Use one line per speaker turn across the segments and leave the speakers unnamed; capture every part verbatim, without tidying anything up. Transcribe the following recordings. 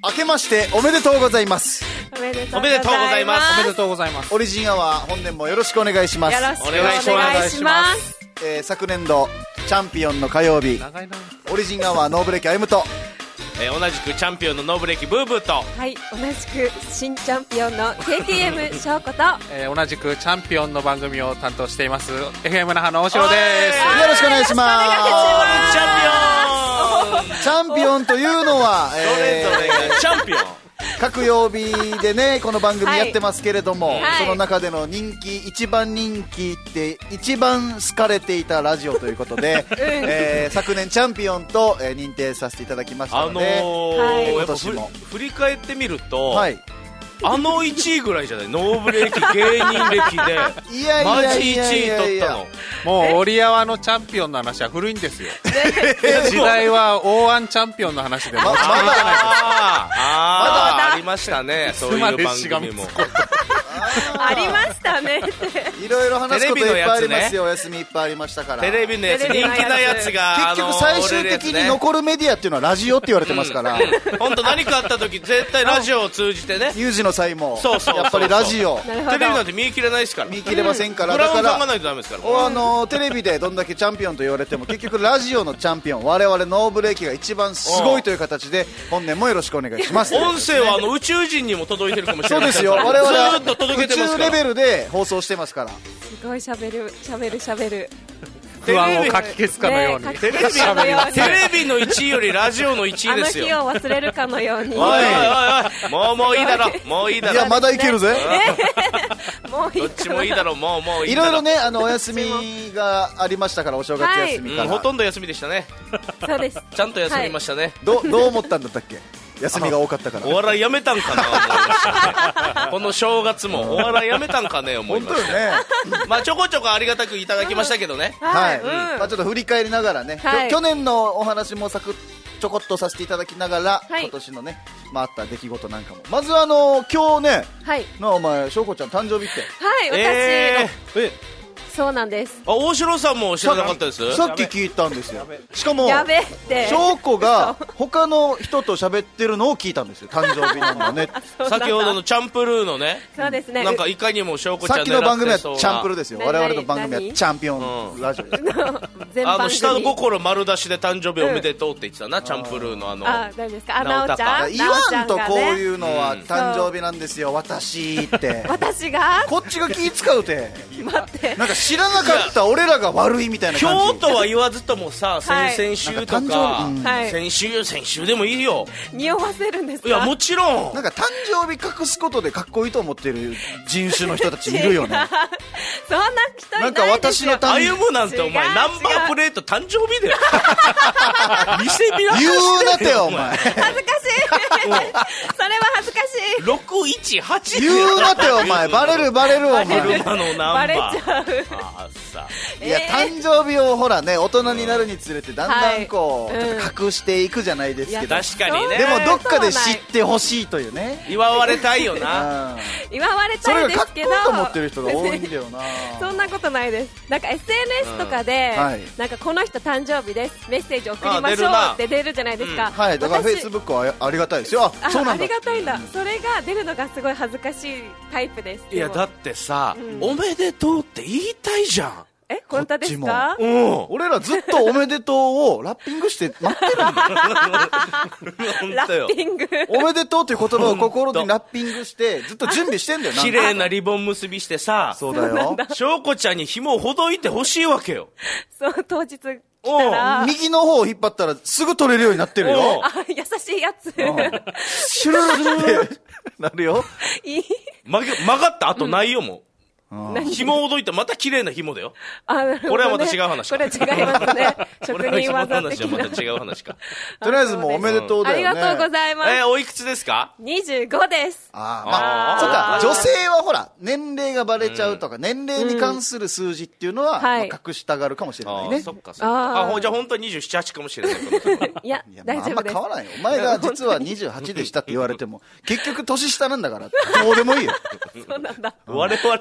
明けましておめでとうございます。
おめでとうございます。
おめでとうございます。
オリジンアワー本年もよろしくお願いします。
よろしくお願いします。
えー、昨年度チャンピオンの火曜日オリジンアワーノーブレーキ歩むと、
えー、同じくチャンピオンのノーブレーキブーブーと、
はい、同じく新チャンピオンの ケーティーエム 翔子と、
えー、同じくチャンピオンの番組を担当しています エフエム 那覇の大城です。
よろしくお願いします。
チャンピオン
チャンピオンというのは、
えー、それぞれがチャンピオン
各曜日でねこの番組やってますけれども、
はい、
その中での人気一番人気って一番好かれていたラジオということで、うんえー、昨年チャンピオンと、えー、認定させていただきましたので、
あのーはい、
今年も
振り返ってみると、
はい、
あのいちいぐらいじゃない？ノーブレーキ芸人歴で
いやいやいやいやいや
マジいちい取ったの。
もうオリアワのチャンピオンの話は古いんですよ。時代はオーワンチャンピオンの話でも
まだ
ああありましたね。そういう番組も
ありましたねって
いろいろ話すこといっぱいありますよ、
ね、
お休みいっぱいありましたから。
テレビのやつ人気なやつが
結局最終的に残るメディアっていうのはラジオって言われてますから
本当何かあった時絶対ラジオを通じてね
有事の際も
そうそうそうそう
やっぱりラジオ
テレビなんて見切れないですから
見切れませんから、
うん、
だから
ブラウン考えないとダメですから
おあのテレビでどんだけチャンピオンと言われても結局ラジオのチャンピオン我々ノーブレーキが一番すごいという形で本年もよろしくお願いします。
音声はあの宇宙人にも届いてるかもしれない。
そうですよ、我々は
ずっと届けてますから
宇宙レベルで放送してますから。
すごいしゃべるしゃべるしゃべる
不安をかき消すかのように、
ね、
テレビテレビのいちいよりラジオのいちいですよ。
あの日を忘れるかのように
おいおいおいおいもうもういいだろもういいだろ。
いやまだいけるぜ、
もういい
どっちもいいだろもうもういい
い
だろ。
ろいろねあのお休みがありましたからお正月休みから、
はいうん、ほとんど休みでしたね。
そうです
ちゃんと休みましたね、はい、
ど, どう思ったんだったっけ休みが多かったから。
お笑いやめたんかな思いましたねこの正月もお笑いやめたんかね思いました。
本当よね
まあちょこちょこありがたくいただきましたけどね、
うん、はい、
うん
まあ、ちょっと振り返りながらね、はい、去年のお話もさくちょこっとさせていただきながら、はい、今年のね、まあ、あった出来事なんかもまずあの今日ね、はい、なお前しょうこちゃん誕生日って
はい私、
えー、え
そうなんです。
あ大城さんも知らなかったです。
さっき聞いたんですよ。しかも
やべって
翔子が他の人と喋ってるのを聞いたんですよ。誕生日なんだね
先ほどのチャンプルーのね、
そうですね、
なんかいかにも翔子ちゃん
さっきの番組はチャンプルですよ。我々の番組はチャンピオンラジオです、
うん、
あの下の心丸出しで誕生日おめでとうって言ってたな、うん、チャンプルーのあの
あ大丈夫ですか。あなおちゃん
言わんとこういうのは誕生日なんですよ、うん、私って
私が
こっちが気使うて
待って
なんか知らなかった俺らが悪いみたいな感じ。
今日とは言わずともさ、はい、先々週とか、
うん
はい、先週先週でもいいよ。
匂わせるんですか。
いやもちろん
なんか誕生日隠すことでかっこいいと思ってる人種の人たちいるよね
そんな人いないですよ。
なんか私の誕生日
歩むなんてお前ナンバープレート誕生日だよ見せびら
言うなてお前
恥ずかしいそれは恥ずかしい。
ろくいちはち
言うなてお前バレるバレるお前
車のナンバー
バレちゃう
あさ
いや、えー、誕生日をほらね大人になるにつれてだんだんこう、はい、ちょっと隠していくじゃないですけど、
確かにね。
でもどっかで知ってほしいというね
祝われたいよな
祝われたいですけど
それがかっこいいと思ってる人が多いんだよな
そんなことないです。なんか エスエヌエス とかで、うんはい、なんかこの人誕生日ですメッセージ送りましょうって出るじゃないですか、
うん、はいだからフェイスブックはありがたいですよ。あそうなんだ
ありがたいんだ、うん、それが出るのがすごい恥ずかしいタイプです。
いやだってさ、うん、おめでとうって言いたいじゃん。
え本当ですか。
うん、俺らずっとおめでとうをラッピングして待ってるんだ
ラッピング
おめでとうっていう言葉を心にラッピングしてずっと準備してんだよな。
綺麗なリボン結びしてさ
そうだよ
翔子ちゃんに紐をほどいてほしいわけよ。
そう当日来たら
右の方を引っ張ったらすぐ取れるようになってるよ。
あ優しいやつ
シュルルってなるよ
いい
曲がった後ないよ、うん、もう紐をほどいてまた綺麗な紐だよ。あ、なるほどね、これはまた違う話か。
これは違いますね職人技的な。
これはまた違う話か
とりあえずもうおめでとうだよね、
うん、ありがとうございます。
えー、おいくつですか。
にじゅうごです。
あ、まあ、そうか女性はほら年齢がバレちゃうとか、うん、年齢に関する数字っていうのは、うんまあ、隠したがるかもしれないね。
あそっかそっか。あじゃあ本当はにじゅうなな、はちかもしれない
いや大丈夫です。
あんま変わらないよ。お前が実はにじゅうはちでしたって言われても結局年下なんだからどうでもいいよ
そうなんだ。
我々はな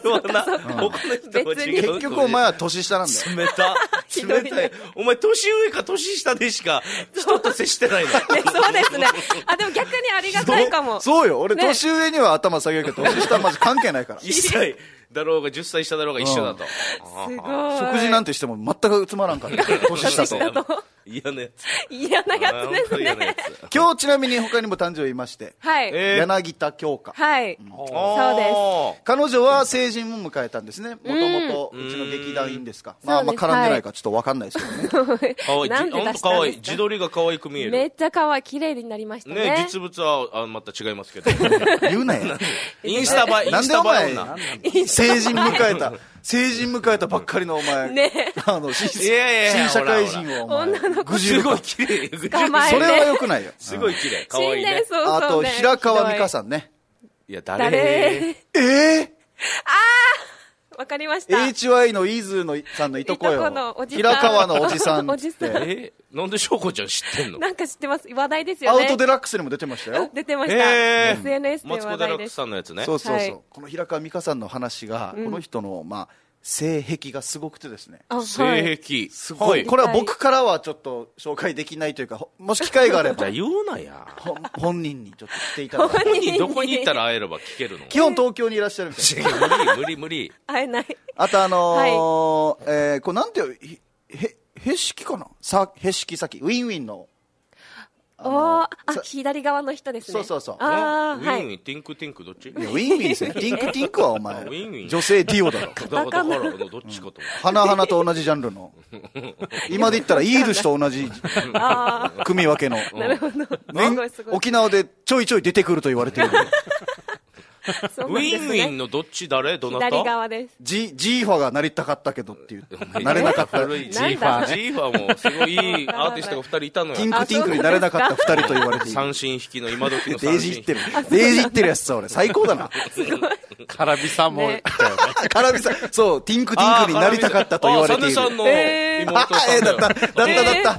別に
結局お前は年下なんだよ。
冷た冷たい。お前年上か年下でしか人と接してないの。
そうですね。あ、でも逆にありがたいかも。
そうよ。俺年上には頭下げるけど、年下はまず関係ないから。
一歳だろうがじゅっさい下だろうが一緒だと。
すごい。
食事なんてしても全くつまらんから。年下と。
嫌なやつ。
嫌なやつですね。
今日ちなみに他にも誕生日いまして。
はい。
柳田京香。
はい。そうです。
彼女は成人も迎えたんですね。もともとうちの劇団員ですか。まああんま絡んでないかちょっとわかんないですけどね。
かわいい。ほんとかわいい。自撮りが可愛く見える。
めっちゃ可愛い。綺麗になりましたね。
ね、実物はまた違いますけど。
言うなよ。
インスタ映え、インスタ映え女。
成人迎えた。成人迎えたばっかりのお前。
ね。
あの、新社会人をお前。
すごい綺麗。
それは良くないよ。
すごい綺麗。可愛いね。
あと、平川美香さんね。
いや、誰
えぇ
あーわかりました。
エイチワイ のイーズのさんのいとこよ。平川のおじさん。
おじさん。
えなんで翔子ちゃん知ってんの？
なんか知ってます。話題ですよね。
アウトデラックスにも出てましたよ。
出てました。エスエヌエス で話題です。
マツコデラックスさんのやつね。
そうそうそう。この平川美香さんの話が、この人の、まあ、性癖がすごくてですね。
性癖。
すごい。これは僕からはちょっと紹介できないというか、もし機会があれば。
じゃあ言うなや。
本人にちょっと来ていただいて。
本人どこに行ったら会えれば聞けるの？
基本東京にいらっしゃるみたい
な。無理無理無理。
会えない。
あとあのー、えー、これなんていう、へ、へしきかなさ、へしき先。ウィンウィンの。
おあ、左側の人ですね。
そうそうそう。
あウィンウィン、ティンクティンクどっち？
ウィンウィンですね。ティンクティンクはお前。女性ディオだろ。
だからどっちかと。
花々と同じジャンルの。今で言ったらイールシと同じ組み分けの。
なるほど。
沖縄でちょいちょい出てくると言われている。
ウィンウィンのどっち誰どなた？
左側です。
ジ、ジーファがなりたかったけどっていう。なれなかった。
ジーファ。ジーファもすごいいいアーティストがふたりいたのよ。
ティンクティンクになれなかったふたりと言われている。
三振引きの今時の
三振。デージってる。デージってるやつさ、俺。最高だな。
カラビさんも。
カラビさん、そう、ティンクティンクになりたかったと言われている。
サネさんの妹さんだ
だった、だっただった。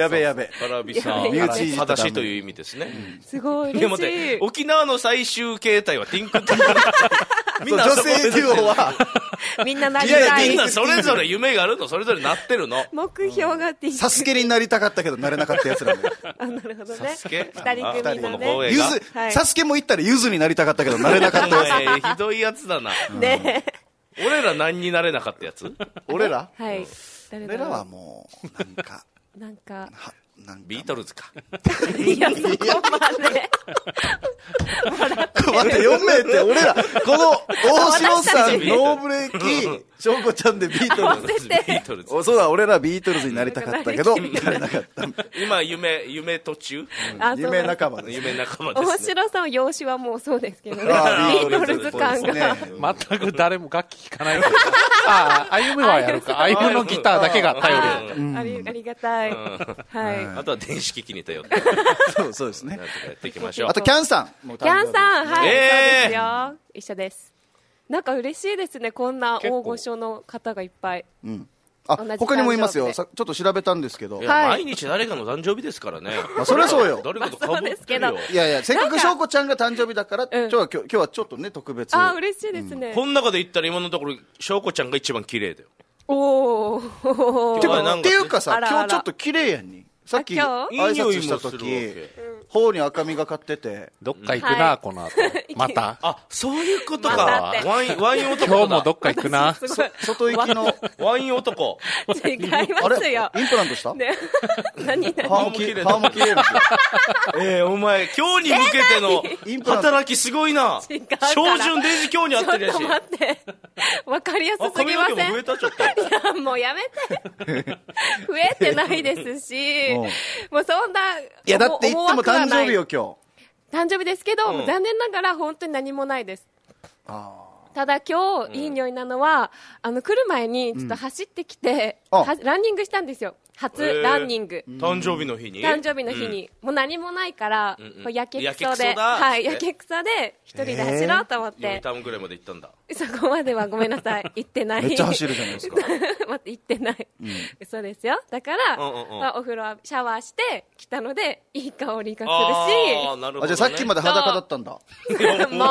やべやべ。
カラビさん。身内裸足という意味ですね。
すごい嬉しい。
沖縄の最終形態はティンクティンク。
みんな女性デュオは
みんななりたい。
みんなそれぞれ夢があるの、それぞれなってるの。
目標がティンク。
サスケになりたかったけどなれなかったやつなんだよ。
あ、なるほどね。
サスケ
二人組のね。
ゆず、サスケも言ったらゆずになりたかったけどなれなかったや
つ。ひどいやつだな。
ね
え。俺ら何になれなかったやつ？
俺ら？
はい。
俺らはもう、なんか。
なんか。
ビートルズか。
いや、そこまで。
待って、よん名って俺ら、この大城さん、ノーブレーキ、翔子ちゃんでビートルズ。
ビートルズ。
そうだ、俺らビートルズになりたかったけど、なれなかった。
今、夢、夢途中？
夢仲間です。
夢仲間です。
大城さん、容姿はもうそうですけどね。ビートルズ感が。
全く誰も楽器弾かない。ああ、あゆむはやるか。あゆむのギターだけが頼
り。ありがたい。はい。
あとは電子機器に頼って。
そう、そうですね。
やっていきましょう。
あと、キャンさん。
キャンさん、はい。そうですよ。一緒です。なんか嬉しいですね。こんな大御所の方がいっぱい。
うん。あ、他にもいますよ。ちょっと調べたんですけど。
毎日誰かの誕生日ですからね。
まあ、そりゃそうよ。
誰かと被ってるよ。
いやいや、せっかく翔子ちゃんが誕生日だから、今日は今日はちょっとね、特別。
あ、嬉しいですね。
この中で言ったら今のところ、翔子ちゃんが一番綺麗だよ。
おお。
っていうかさ、今日ちょっと綺麗やんに。さっき挨拶した時、頬に赤みがかってて、
どっか行くな、この後。また。
あ、そういうことか。ワイン、ワイン男だ。
今日もどっか行くな。
外行きの。
ワイン男。
違いますよ。
インプラントした？
何何？
歯も綺麗。歯も綺麗ですよ。
ええ、お前、今日に向けての働きすごいな。標準デイジ今日に合ってるやし。
ちょっと待って。わかりやすすぎません？
髪の毛も増えたちょっと。
いや、もうやめて。増えてないですし、もうそんな。
いや、だって言っても誕生日よ、今
日。誕生日ですけど、残念ながら本当に何もないです。ただ今日、いい匂いなのは、あの、来る前にちょっと走ってきて、ランニングしたんですよ。 初ランニング、
えー、誕生日の日に
誕生日の日に、うん、もう何もないから、うんうん、やけくそではいやけくそで一人で走ろうと思って、
えー、ターンぐらいまで行ったんだ。
そこまではごめんなさい行ってない。
めっちゃ走るじゃないですか。
待って行ってない、うん、嘘ですよ。だから、うんうんうん、まあ、お風呂シャワーして来たのでいい香りがするし、
あ、なるほどね、あ、じゃあさっきまで裸だったんだ。もう
も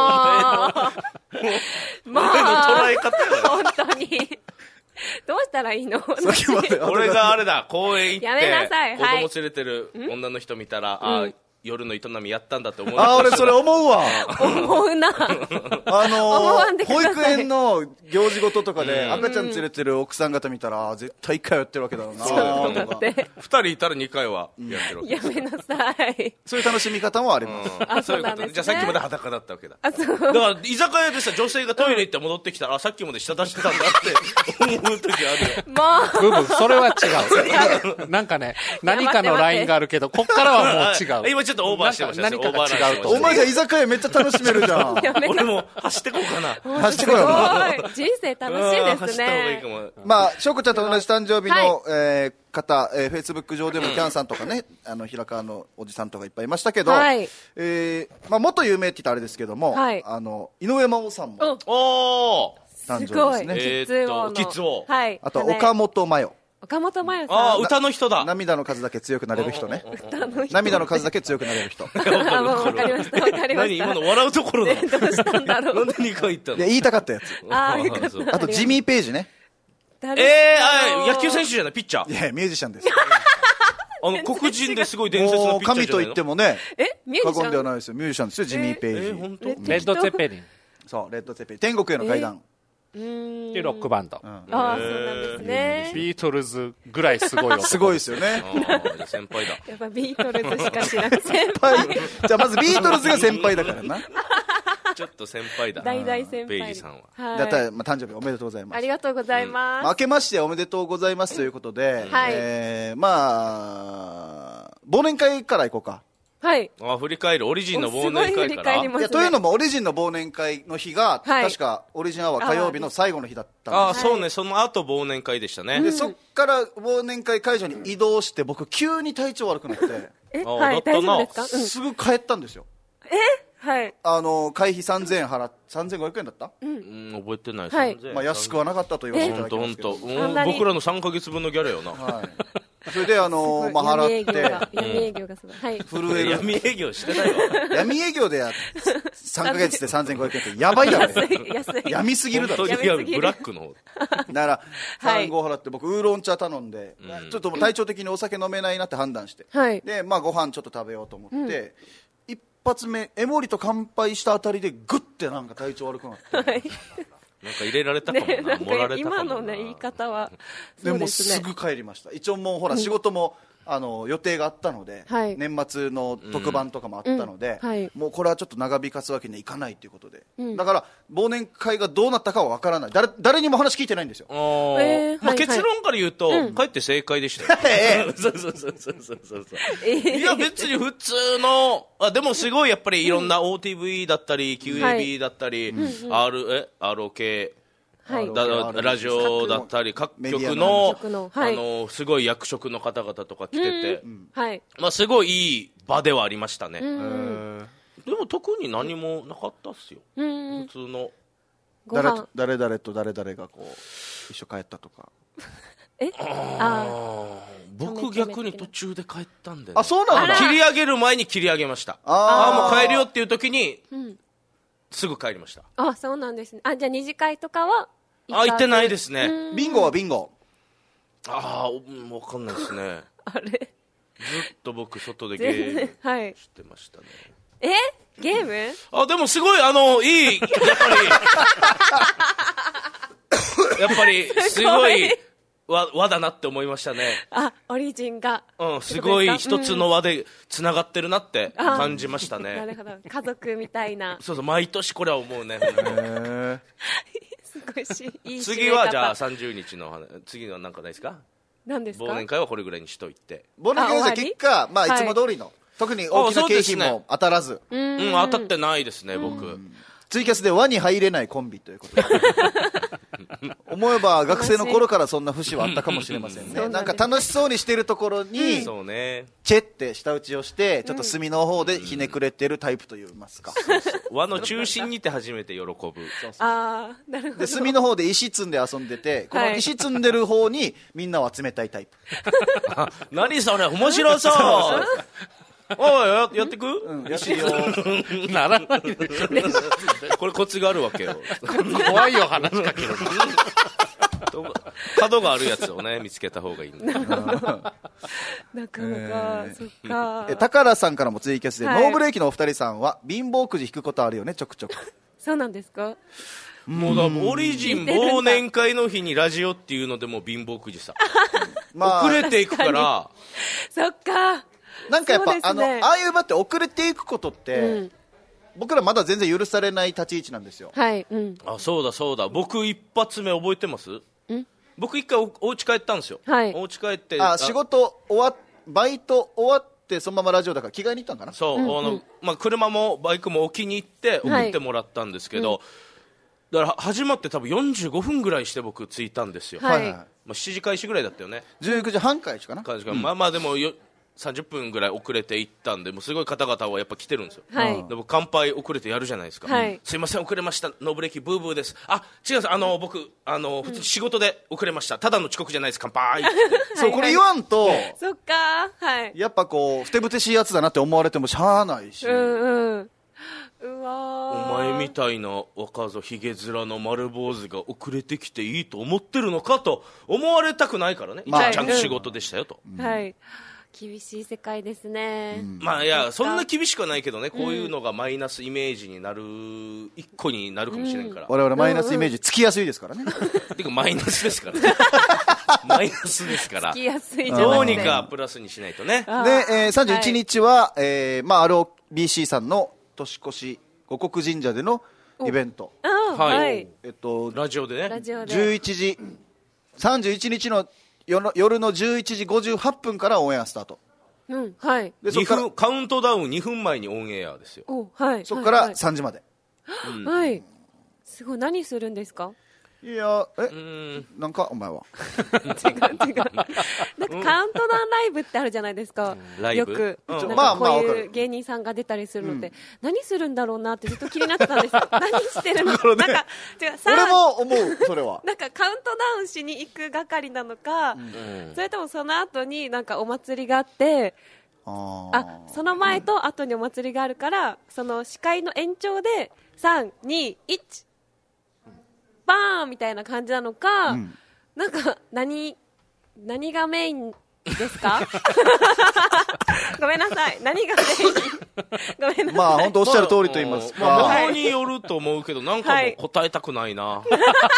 う
捉え方
本当にどうしたらいいの。
俺があれだ、公園行って
やめなさい、
子供連れてる女の人見たら、はい、あ、夜の営みやったんだって思う。
あ、俺それ思うわ。
思うな。
あのー、保育園の行事事とかで赤ちゃん連れてる奥さん方見たら絶対いっかいやってるわけだろうな。
そうだって
ふたりいたらにかいはやってるわけ。
やめなさい。
そういう楽しみ方もあります。
あ、そうなんですね。
じゃあさっきまで裸だったわけだ。あ、そう。だから居酒屋でさ、女性がトイレ行って戻ってきたら、あ、さっきまで下出してたんだって思う時ある
よ。
もうブブ、それは違う。なんかね、何かのラインがあるけど、こっからはもう違う。
今ちょっとオーバーしてましたね。
何かが違うと。
お前じゃ居酒屋めっちゃ楽しめるじゃん。
俺も走ってこうかな。
走ってこうか
な。人生楽しいですね。
まあ、しょうこちゃんと同じ誕生日の、はい、えー、方、えー、フェイスブック上でもキャンさんとかね、あの平川のおじさんとかいっぱいいましたけど、はい、えー、まあ元有名って言ったらあれですけども、はい、あの井上真央さんも
お
誕生日ですね。
えー、
キッズ王、
はい、
あと岡本真代。
岡本真代さん。
ああ、歌の人だ。
涙の数だけ強くなれる人ね。涙の数だけ強くなれる人。
あ、もう分かりました、分かりました。
何今の笑うところだ。
どうしたんだろう。
なんでにかい言ったの。
言いたかったやつ。
あ
あ、あとジミー・ペイジね。
ええー、あ、野球選手じゃない、ピッチャー。
いや、ミュージシャンです。
あの黒人ですごい伝説のピッチャーじゃないの。
神と言ってもね、
え、ミュージシャン。
過言ではないですよ。ミュージシャンですよ、ジミー・ペイジ。
えー、本当。レッド・ツェペリン。
そう、レッド・ツェペリン。天国への階段。
っていうロックバンド。
ああ、そうなんですね。
ビートルズぐらいすごい。
すごいですよね。
先輩だ。
やっぱビートルズしか知らない。先
輩。じゃあまずビートルズが先輩だからな。
ちょっと先輩だ。
大大先輩。
ペイジさんは。
だったら、まあ、誕生日おめでとうございます。
ありがとうございます。
明けましておめでとうございますということで、
はい、
えー、まあ、忘年会から行こうか。
はい。
あ、振り返る。オリジンの忘年会から。
いや、というのも、オリジンの忘年会の日が、はい、確か、オリジンアワー火曜日の最後の日だったんです。
ああ、そうね。その後忘年会でしたね。
で、そっから忘年会会場に移動して、僕、急に体調悪くなって。
え、はい、大丈夫ですか？
すぐ帰ったんですよ。
えはい。
あの、会費さんぜんえん払っ、さんぜんごひゃくえんだった？
うん。覚えてない。
はい。
まあ、安くはなかったと言わせていただきますけど。
ほんとほんと。僕らのさんかげつぶんのギャラよな。はい。
それで、あの、まあ、払って。
闇営業がすごい。はい。
震える。
闇営業してないわ。
闇営業でや、さんかげつでさんぜんごひゃくえんってやばいやろ。
安い。
闇すぎるだろ。
本当にブラックの方。
だから、さんご払って、僕、ウーロン茶頼んで、ちょっと体調的にお酒飲めないなって判断して。
はい。
で、まあ、ご飯ちょっと食べようと思って、一発目、エモリと乾杯したあたりで、ぐってなんか体調悪くなって。はい。
なんか入れられたかもな、盛られたかもな。
今のね、言い方は。
でもすぐ帰りました。一応もうほら、仕事も、あの予定があったので、はい、年末の特番とかもあったので、うんはい、もうこれはちょっと長引かすわけにはいかないということで、うん、だから忘年会がどうなったかは分からない。 誰, 誰にも話聞いてないんですよ。
あ、えーまあ、結論から言うと、はいはい、帰って正解でしたよ、うん、そうそうそうそうそうそう、えー、いや別に普通のあでもすごいやっぱりいろんな オーティーブイ だったり キューエービー だったり、はい、R え アールオーケーはい、だラジオだったり各局 の, の、はい、あのすごい役職の方々とか来てて、うんはいまあ、すごいいい場ではありましたね。うんでも特に何もなかったっすよ、うん、普通の
誰誰々と誰々がこう一緒帰ったとか
え
ああ僕逆に途中で帰ったんで、ね、
あそうなんだ。
切り上げる前に切り上げました。ああもう帰るよっていう時に、うん、すぐ帰りました。
あそうなんですね。あじゃあ二次会とかは
あ、行ってないですね。
ビンゴはビンゴ。
ああ、わかんないですね。
あれず
っと僕、外でゲームしてましたね。
はい、えゲーム
あ、でもすごい、あの、いい、やっぱり、やっぱり、すごい、輪、輪だなって思いましたね。
あ、オリジンが。
うん、すごい一つの輪で繋がってるなって感じましたね。
なるほど。家族みたいな。
そうそう、毎年これは思うね。へ
いい
次はじゃあさんじゅうにちの話、次は何かないですか？
何ですか？
忘年会はこれぐらいにしといて。
忘年会は結果、まあいつも通りの、はい、特に大きな景品も当たらず。
う、ね、うん、当たってないですね、僕。
ツイキャスで輪に入れないコンビということで。 思えば学生の頃からそんな節はあったかもしれませんね。なんか楽しそうにしてるところに、
そうね、
チェって舌打ちをしてちょっと隅の方でひねくれてるタイプといいますか、そうそう
輪の中心にて初めて喜ぶ。そうそう、
あー、なるほど。
で隅の方で石積んで遊んでて、この石積んでる方にみんなを集めたいタイプ。
何それ面白そうおい や, やってく、うん、
やってよ
ならないでしょ
これコツがあるわけよ。
怖いよ話しかける
角があるやつをね見つけた方がいいんだ。
なかなか、えー、そっか。
え高良さんからもツイキャスで、はい、ノーブレーキのお二人さんは貧乏くじ引くことあるよね、ちょくちょく。
そうなんですか。
もうだオリジン忘年会の日にラジオっていうのでも貧乏くじさ、まあ、遅れていくから。
そっか。
なんかやっぱ、
ね、
あのああいう場って遅れていくことって、うん、僕らまだ全然許されない立ち位置なんですよ。
はい、うん、
あ、そうだそうだ、僕一発目覚えてます？ん僕一回 お, お家帰ったんですよ、
はい、
お家帰って
あ仕事終わバイト終わってそのままラジオだから着替えに行ったんかな。
そう、うんうん、あのまあ、車もバイクも置きに行って送ってもらったんですけど、はい、だから始まって多分よんじゅうごふんぐらいして僕着いたんですよ、はい、まあ、しちじ開始ぐらいだったよね。
じゅうくじはん開始かな、
うん、まあまあでもよさんじゅっぷんぐらい遅れて行ったんで、もうすごい方々はやっぱ来てるんですよ、はい、でも乾杯遅れてやるじゃないですか、はい、すいません遅れました、ノーブレーキブーブーです、あ違うんです、あの僕あの普通に仕事で遅れました、ただの遅刻じゃないです、乾杯
そうこれ言わんと
そっか、はい、
やっぱこうふてぶてしいやつだなって思われてもしゃあないし、
うんうん、うわ
お前みたいな若造ひげ面の丸坊主が遅れてきていいと思ってるのかと思われたくないからね、まあ、ちゃんと仕事でしたよと、
うん、はい、厳しい世界ですね、うん、
まあいやそんな厳しくはないけどね、こういうのがマイナスイメージになる一個になるかもしれんから、
うん、我々マイナスイメージつきやすいですからね、
てかマイナスですからねマイナスですから
つきやすいじゃなくて
どうにかプラスにしないとね。
で、えー、さんじゅういちにちは、はい、えーまあ、アールオービーシー さんの年越し五穀神社でのイベント、
はい、
えっと、
ラジオでね
ラジオで
じゅういちじさんじゅういちにちの夜のじゅういちじごじゅうはっぷんからオンエアスタート、
うん、はい、
でそこからカウントダウンにふんまえにオンエアですよ、
はい、
そこからさんじまで、
はい、うんはい、すごい。何するんですか？
いやえうんなんかお前は
違う違うなんかカウントダウンライブってあるじゃないですか、うん、ライブよく、うん、なんかこういう芸人さんが出たりするので、うん、何するんだろうなってずっと気になってたんですよ何してるの、ね、なんか違うさ
俺も思うそれは
なんかカウントダウンしに行く係なのか、うん、それともその後になんかお祭りがあってああその前と後にお祭りがあるからその司会の延長でさんにいちバーンみたいな感じなのか、うん、なんか何何がメインですかごめんなさい何がメインごめんなさい
まあ本当おっしゃる通りと言いますか、
まあ、まあ、によると思うけどなんかもう答えたくないな、はい、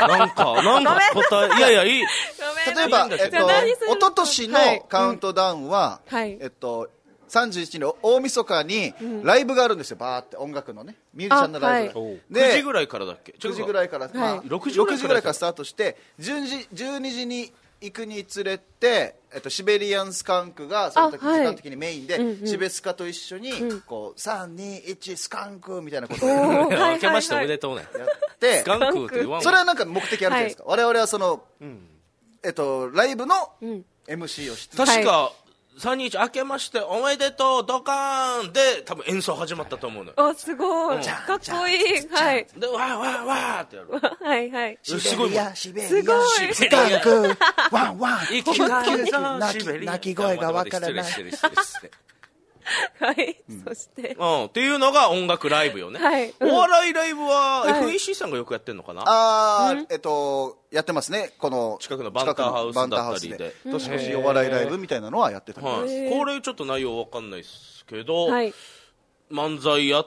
なんかなんか答えいやいやいい
例えば、えっと、一昨年のカウントダウンは、はい、えっとさんじゅういちにちの大晦日にライブがあるんですよ、バーって音楽のねミュージシャンのライブが、はい、
でくじぐらいからだっけ
くじぐらいから、はいまあ、ろくじぐらいからスタートしてじゅうにじに行くにつれて、えっと、シベリアンスカンクがその時時間的にメインで、はい、シベスカと一緒に、うん、こうさんにいちスカンクみたいなことを
やってましておめでとうね
やって
スカンクって言わん
それはなんか目的あるじゃないですか、はい、我々はその、うんえっと、ライブの エムシー をして
確か、はいさんにいち明けましておめでとうドカーンで多分演奏始まったと思うのよ。
あすごい、うん、かっこいいはい
でわーわーわーってやる
はいはい
シベリアシベリア
すごい
スカンクワンワン
息が
鳴き声がわからない
はい、うん、そして、
うん、っていうのが音楽ライブよね、はいうん、お笑いライブは エフイーシー さんがよくやってるのかな、
あー、えっとやってますねこの
近くのバンターハウスだったりで
年越しお笑いライブみたいなのはやってたんです、
はい、これちょっと内容わかんないですけど、はい、漫才やって、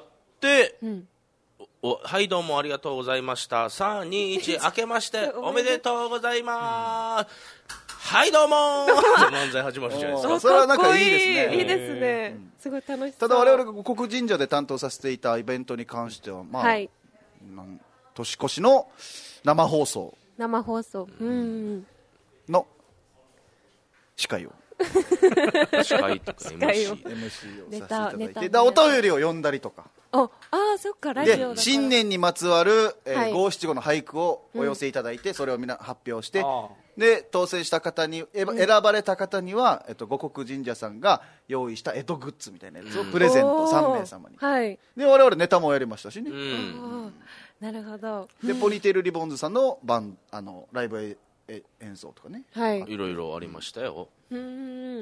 うんおはいどうもありがとうございましたさんにいち明けましておめでとうございます、うん、はいどうも漫才始まるじゃないですか
それはなんかいいですね
いいですねすごい楽しそう。
ただ我々が五穀神社で担当させていたイベントに関してはまあ、はい、年越しの生放送
生放送うん
の司会を
司会とか エムシー,
エムシー をさせていただいてだお便りを読んだりとか
ああ、そっか、ラジオだから。
で新年にまつわる五七五の俳句をお寄せいただいて、うん、それをみんな発表して、で当選した方に、選ばれた方には、えっと、五穀神社さんが用意した江戸グッズみたいなやつをプレゼント、うん、さんめいさまに、はい、で我々ネタもやりましたしね、うん、
なるほど。
でポニーテールリボンズさんのバンあのライブ演奏とかね、
はい、いろいろありましたよ。
うん、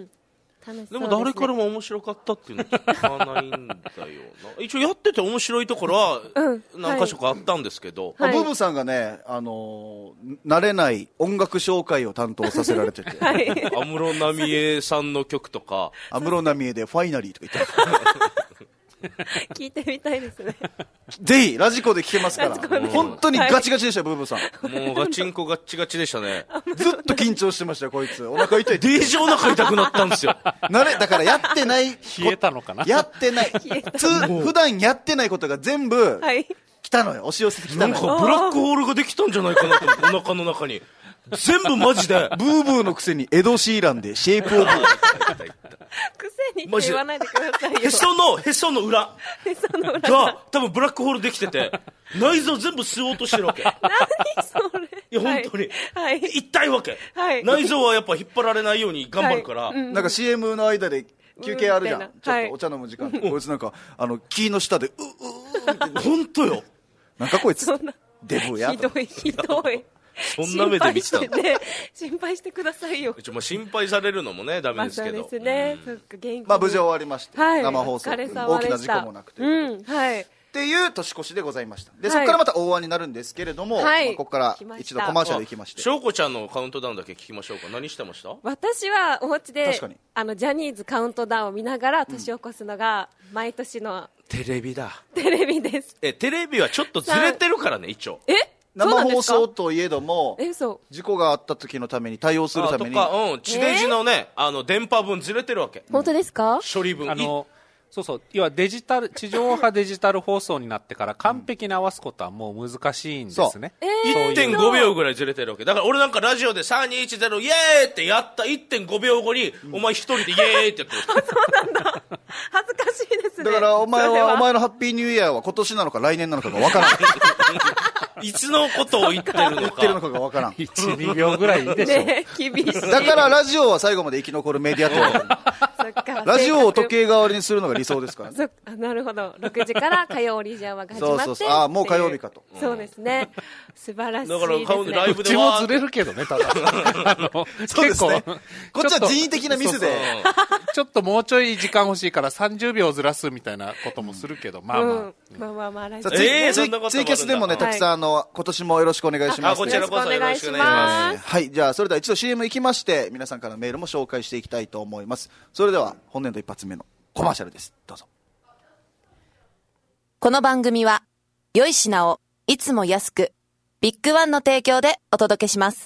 楽しそうですね。
でも誰からも面白かったっていうの聞かないんだよな一応やってて面白いところは何箇所かあったんですけど、
うん、はい、ブーブさんがね、あのー、慣れない音楽紹介を担当させられてて安
室奈美恵さんの曲とか
安室奈美恵でファイナリーとか言って
聞いてみたいですね
ぜひラジコで聞けますから本当にガチガチでしたよ、はい、ブーブさん
もうガチンコガッチガチでしたね
ずっと緊張してましたよこいつ。お腹痛い
デージお腹痛くなったんですよ
慣れだからやってない
冷えたのかな
やってない普段やってないことが全部来たのよ、押し寄せてきたのよ。
なんかブラックホールができたんじゃないかなと思ってお腹の中に全部マジで
ブーブーのくせにエド・シーランでシェイプオブ
くせにって言わないでくださいよ。
へそのへその裏
へその裏
が多分ブラックホールできてて内臓全部吸おうとしてるわけ
何それ。
いや本当に、
はい、
痛いわけ、はい、内臓はやっぱ引っ張られないように頑張るから、
はいうん、
なんか シーエム の間で休憩あるじゃん、ちょっとお茶飲む時間、はい、こいつなんかあの木の下でうう
う本当よ
なんかこいつデブや
ひどいひどい
そんな目で見てたの。
心配して、ね、心配してくださいよ。
一応まあ心配されるのもねダメですけど、
まあ、そうですね、うん、そっか元気
まあ無事終わりまして、はい、生放送大きな事故もなくて、
うんはい、
っていう年越しでございました。で、はい、そこからまた大安になるんですけれども、はいまあ、ここから一度コマーシャル行きまして、
しょうこちゃんのカウントダウンだけ聞きましょうか。何してました？
私はお家であのジャニーズカウントダウンを見ながら年を越すのが毎年の、うん、
テレビだ
テレビです。
えテレビはちょっとずれてるからね一応。
え
生放送といえども事故があった時のために対応するために
とか、うん、地デジのね、えー、あの電波分ずれてるわけ。
本当ですか？
処理分
あのそうそう要はデジタル地上波デジタル放送になってから完璧に合わすことはもう難しいんですね、
うん
えー、いってんごびょうぐらいずれてるわけだから俺なんかラジオでさんにいちゼロイエーイってやった いってんごびょうごに、うん、お前一人でイエーイってやってる
そうなんだ恥ずかしいですね。
だからお前はお前のハッピーニューイヤーは今年なのか来年なのかが分からない
いつのことを言ってるのか
言ってるのかが分からん
いち、にびょうぐらいでしょ、ね、
厳しい。
だからラジオは最後まで生き残るメディアとラジオを時計代わりにするのが理想ですからね。
そなるほどろくじから火曜リジャーは始まって
そうそうそうあもう火曜日かと、
うん、そうですね素晴らしいですね。
だからライブで
はうちもずれるけどねただあの
そうですねこっちは人為的なミスで
そうそうちょっともうちょい時間欲しいからさんじゅうびょうずらすみたいなこともするけど、うん、まあまあ、うん、
まあまあまあ
ラジオ、えー、ツイツイキャスでもねたくさんあの今年もよろしくお願いします。
あこちらこそよろしくお願いします。
はいじゃあそれでは一度 シーエム 行きまして皆さんからのメールも紹介していきたいと思います。それでは本年度一発目のコマーシャルです。どうぞ。
この番組は良い品をいつも安くビッグワンの提供でお届けします。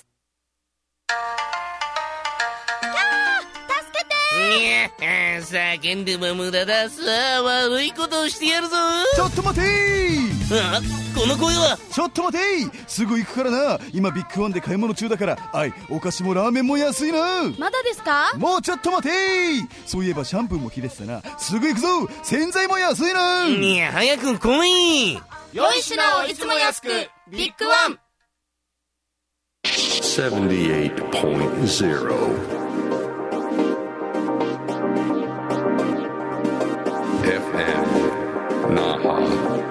いや叫んでも無駄ださあ悪いことをしてやるぞ。
ちょっと待てー。
あこの声は。
ちょっと待てーすぐ行くからな。今ビッグワンで買い物中だからあいお菓子もラーメンも安いな。
まだですか？
もうちょっと待てー。そういえばシャンプーも切れてたな。すぐ行くぞ。洗剤も安いな。
いや早く来い。
良い品をいつも安くビッグワン
ななじゅうはちてんゼロエフエム Naha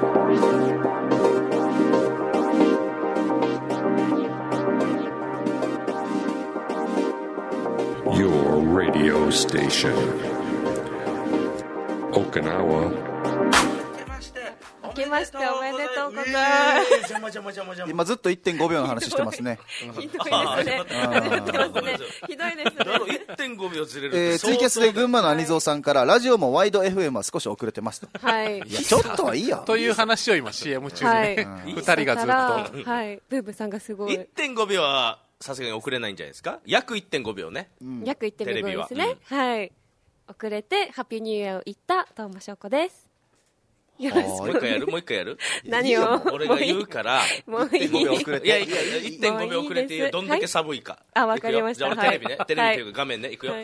Your radio station Okinawa
明けましておめでとうございま
す。今ずっと いってんごびょうの話してますね。
ひどいですね。ひどいですね。
いってんごびょうずれる、
えー、ツイキャスで群馬の兄蔵さんからラジオもワイド エフエム は少し遅れてますと。
はい。い
やちょっとはいいや。
という話を今 シーエム 中でね、はい、ふたりがずっと。
はい。ブーブさんがすごい。
いってんごびょうはさすがに遅れないんじゃないですか。約 いってんごびょうね。
うん、約 いってんごびょうですね。うん、はい。遅れてハッピーニューイヤーを言った東間翔子です。よろしく
もう一回やるもう一回やる
何を
俺が言うから
もういい
いってんごびょう遅れていやいや いってんごびょう遅れて言うどんだけ寒いか。
あわかりました。
じゃあ俺テレビねテレビというか画面ねいくよ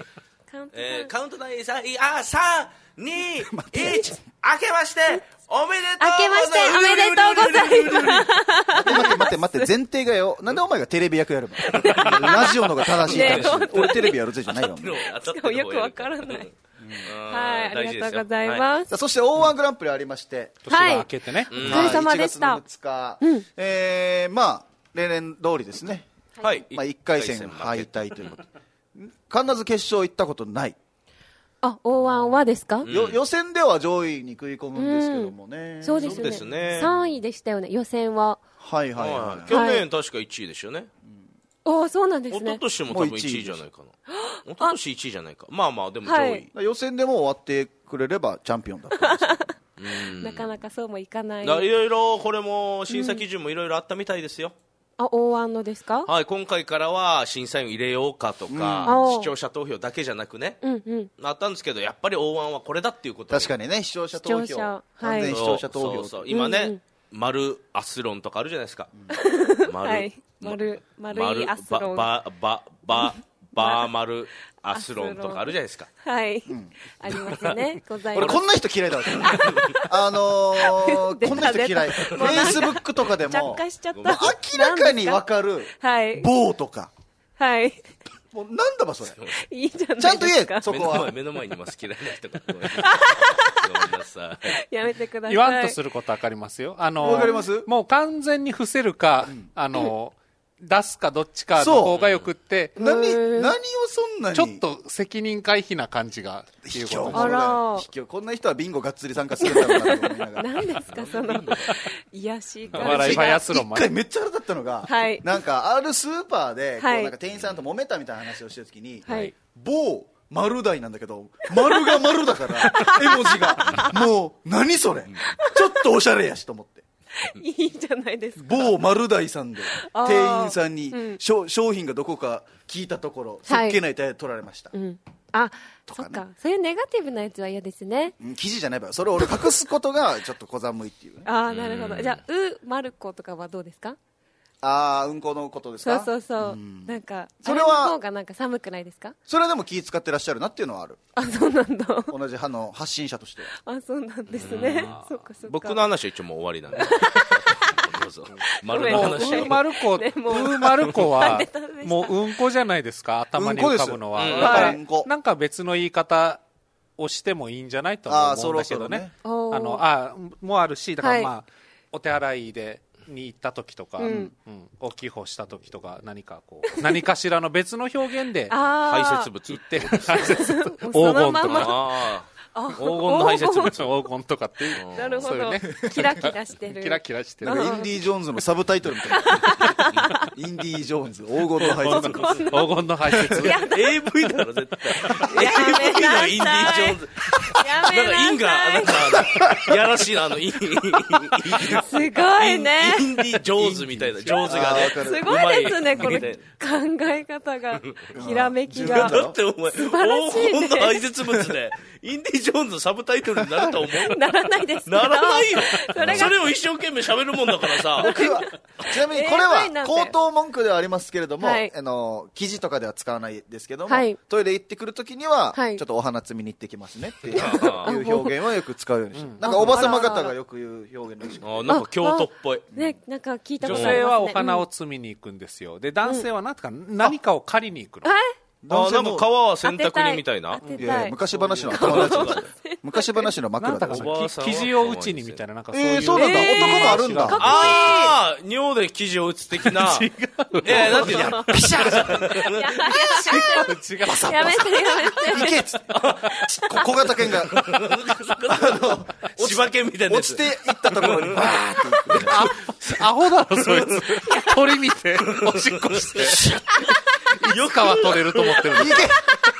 えー、カウントダウンさあさんにいち明けましておめでとう
明けましておめでとうございます
待って待って待って前提がよなんでお前がテレビ役やるのラジオのが正しいから、ね、俺テレビやるぜじゃないよ
しかもよくわからないはい、ありがとうございます。
そして オーワン グランプリありまして、
年が明けてね。
お疲れ様でした。
いちがつのむつか、えー、まあ例年通りですね。はい。まあいっかい戦敗退ということ。必ず決勝行ったことない。
あ、オーワン はですか？
予選では上位に食い込むんですけどもね。
そうですね。さんいでしたよね、予選は。
はいはいはい。
去年確かいちいでしたよね。
おー、そうなんですね。
一昨年も多分いちいじゃないかな。一昨年いちいじゃないか。まあまあでも上位、
はい、予選でも終わってくれればチャンピオンだったんです
けどなかなかそうもいかない。
いろいろこれも審査基準もいろいろあったみたいですよ。
うん、あ、オーワン のですか？
はい、今回からは審査員入れようかとか、うん、視聴者投票だけじゃなくね、うんうん、あったんですけどやっぱり オーワン はこれだっていうこと
確かにね視聴者投票完全視聴者投票、
そうそう今ね、うんうん、丸アスロンとかあるじゃないですか、
うん、丸、はい、丸丸いアスロン
ババババー丸アスロンとかあるじゃないですか。
はい、うん、ありますね。ございます。
俺こんな人嫌いだわけ。あのー、こんな人嫌い。フェイスブックとかでも
着火しちゃった。
明らかにわかる棒とか。
はい。
もうなんだばそれ。
いいじゃないですか。
ちゃんと言え。そこは
目の前にいます嫌いな人が。ごめんなさ
い。やめてください。
言わんとすることわかりますよ。あのー、
わかります？
もう完全に伏せるか、うん、あのー。出すかどっちかの方がよくって、
何、何をそんなに
ちょっと責任回避な感じがっていうこと
あら
こんな人はビンゴがっつり参加するんだろうなと思いながら
何ですかその癒し感じ
笑いバイアスロン
一回めっちゃ腹立ったのが、
はい、
なんかあるスーパーでこうなんか店員さんと揉めたみたいな話をしてるときに、はい、某丸大なんだけど丸が丸だから絵文字がもう何それちょっとおしゃれやしと思って
いいじゃないですか。
某丸大さんで店員さんに、うん、商品がどこか聞いたところ、そっけない手取られました、
うん、あ、そっか、そういうネガティブなやつは嫌ですね。
記事じゃないばそれを俺隠すことがちょっと小寒いっていう、ね、
ああなるほど。じゃあうまる子とかはどうですか？
ああうんこのことですか？
そうそうそう、うん、なんかそれはあれの方がなんか寒くないですか？
それはでも気使ってらっしゃるなっていうのはある。
あ、そうなんだ。
同じ歯の発信者としては。
あ、そうなんですね。そっかそっか。
僕の話は一応もう終わりなんでどうぞ。丸の話を。
うまる子、うまる子はもううんこじゃないですか。頭に浮かぶのは、うん、だからなんか別の言い方をしてもいいんじゃないと思うんだけどね。あ、そろそろね。あのあもあるし、だからまあ、はい、お手洗いでに行った時とか、うんうん、大きい方した時とか何かこう何かしらの別の表現で
排泄物
言って排泄物黄金とか黄金の排泄物黄金とかっていう、
なるほど、ね、キラキラしてる
キラキラしてる
インディ・ジョーンズのサブタイトルみたいなインディ・ジョーンズ黄金の排泄物
黄金の排泄物
エーブイ だろ絶対 エーブイ のインディ・ジョーンズなんかインがなんかやらしいなあのインす
ごいね
インディ・ジョーンズみたいなジョーズがね
すごいですねこの考え方がひらめきが
だってお前
素晴らしいね
黄金の排泄物でインディ・ジョーンズサブタイトルになると思う
ならないです
ならないよそれ, それを一生懸命喋るもんだからさ
僕はちなみにこれは口頭文句ではありますけれども、はい、あの記事とかでは使わないですけども、はい、トイレ行ってくるときには、はい、ちょっとお花摘みに行ってきますねっていう表現はよく使うようにして、うん、なんかおばさま方がよく言う表現らしくて、
あなんか京都っぽい
ね、なんか聞いたことありますね。
女性はお花を摘みに行くんですよ。で男性はなんとか何かを借りに行くの、
うん、
あなんか川は洗濯にみたいな。
いやいや昔話の頭のやつ昔話の枕だから
生地を打ちにみたいななんかそういう、
えー、そうなんだ、男もあるんだ。
ああ尿で生地を打つ的な
違う
えー、なんていうのピシャー
違う違うやめてやめて
いけっつって小型犬があの
柴犬みたいなやつ
落ちていったところにバーって
アホだろそいつ鳥見ておしっこしてよく皮取れると思ってるんです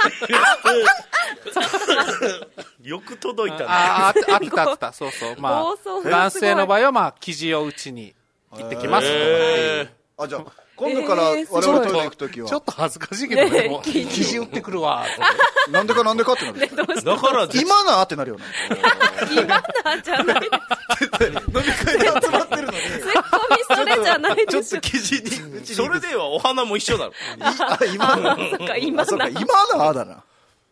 よく届いたね。
ああ、あったあった。そうそう。まあ、男性の場合は、まあ、生地を打ちに行ってきます。
えー、あ、じゃあ、今度から我々トイレ行くときは。
ちょっと恥ずかしいけどね、もう生地打ってくるわ。
なんでかなんでかってなる。
だから、
今なーってなるよね。
今なーじゃない。
飲み会で集まってるのに。
ツッコミそれじゃないでしょ。
ちょっと生地に。
それではお花も一緒だろ。
あ、今なー。
そっか、今なー。
今なーだな。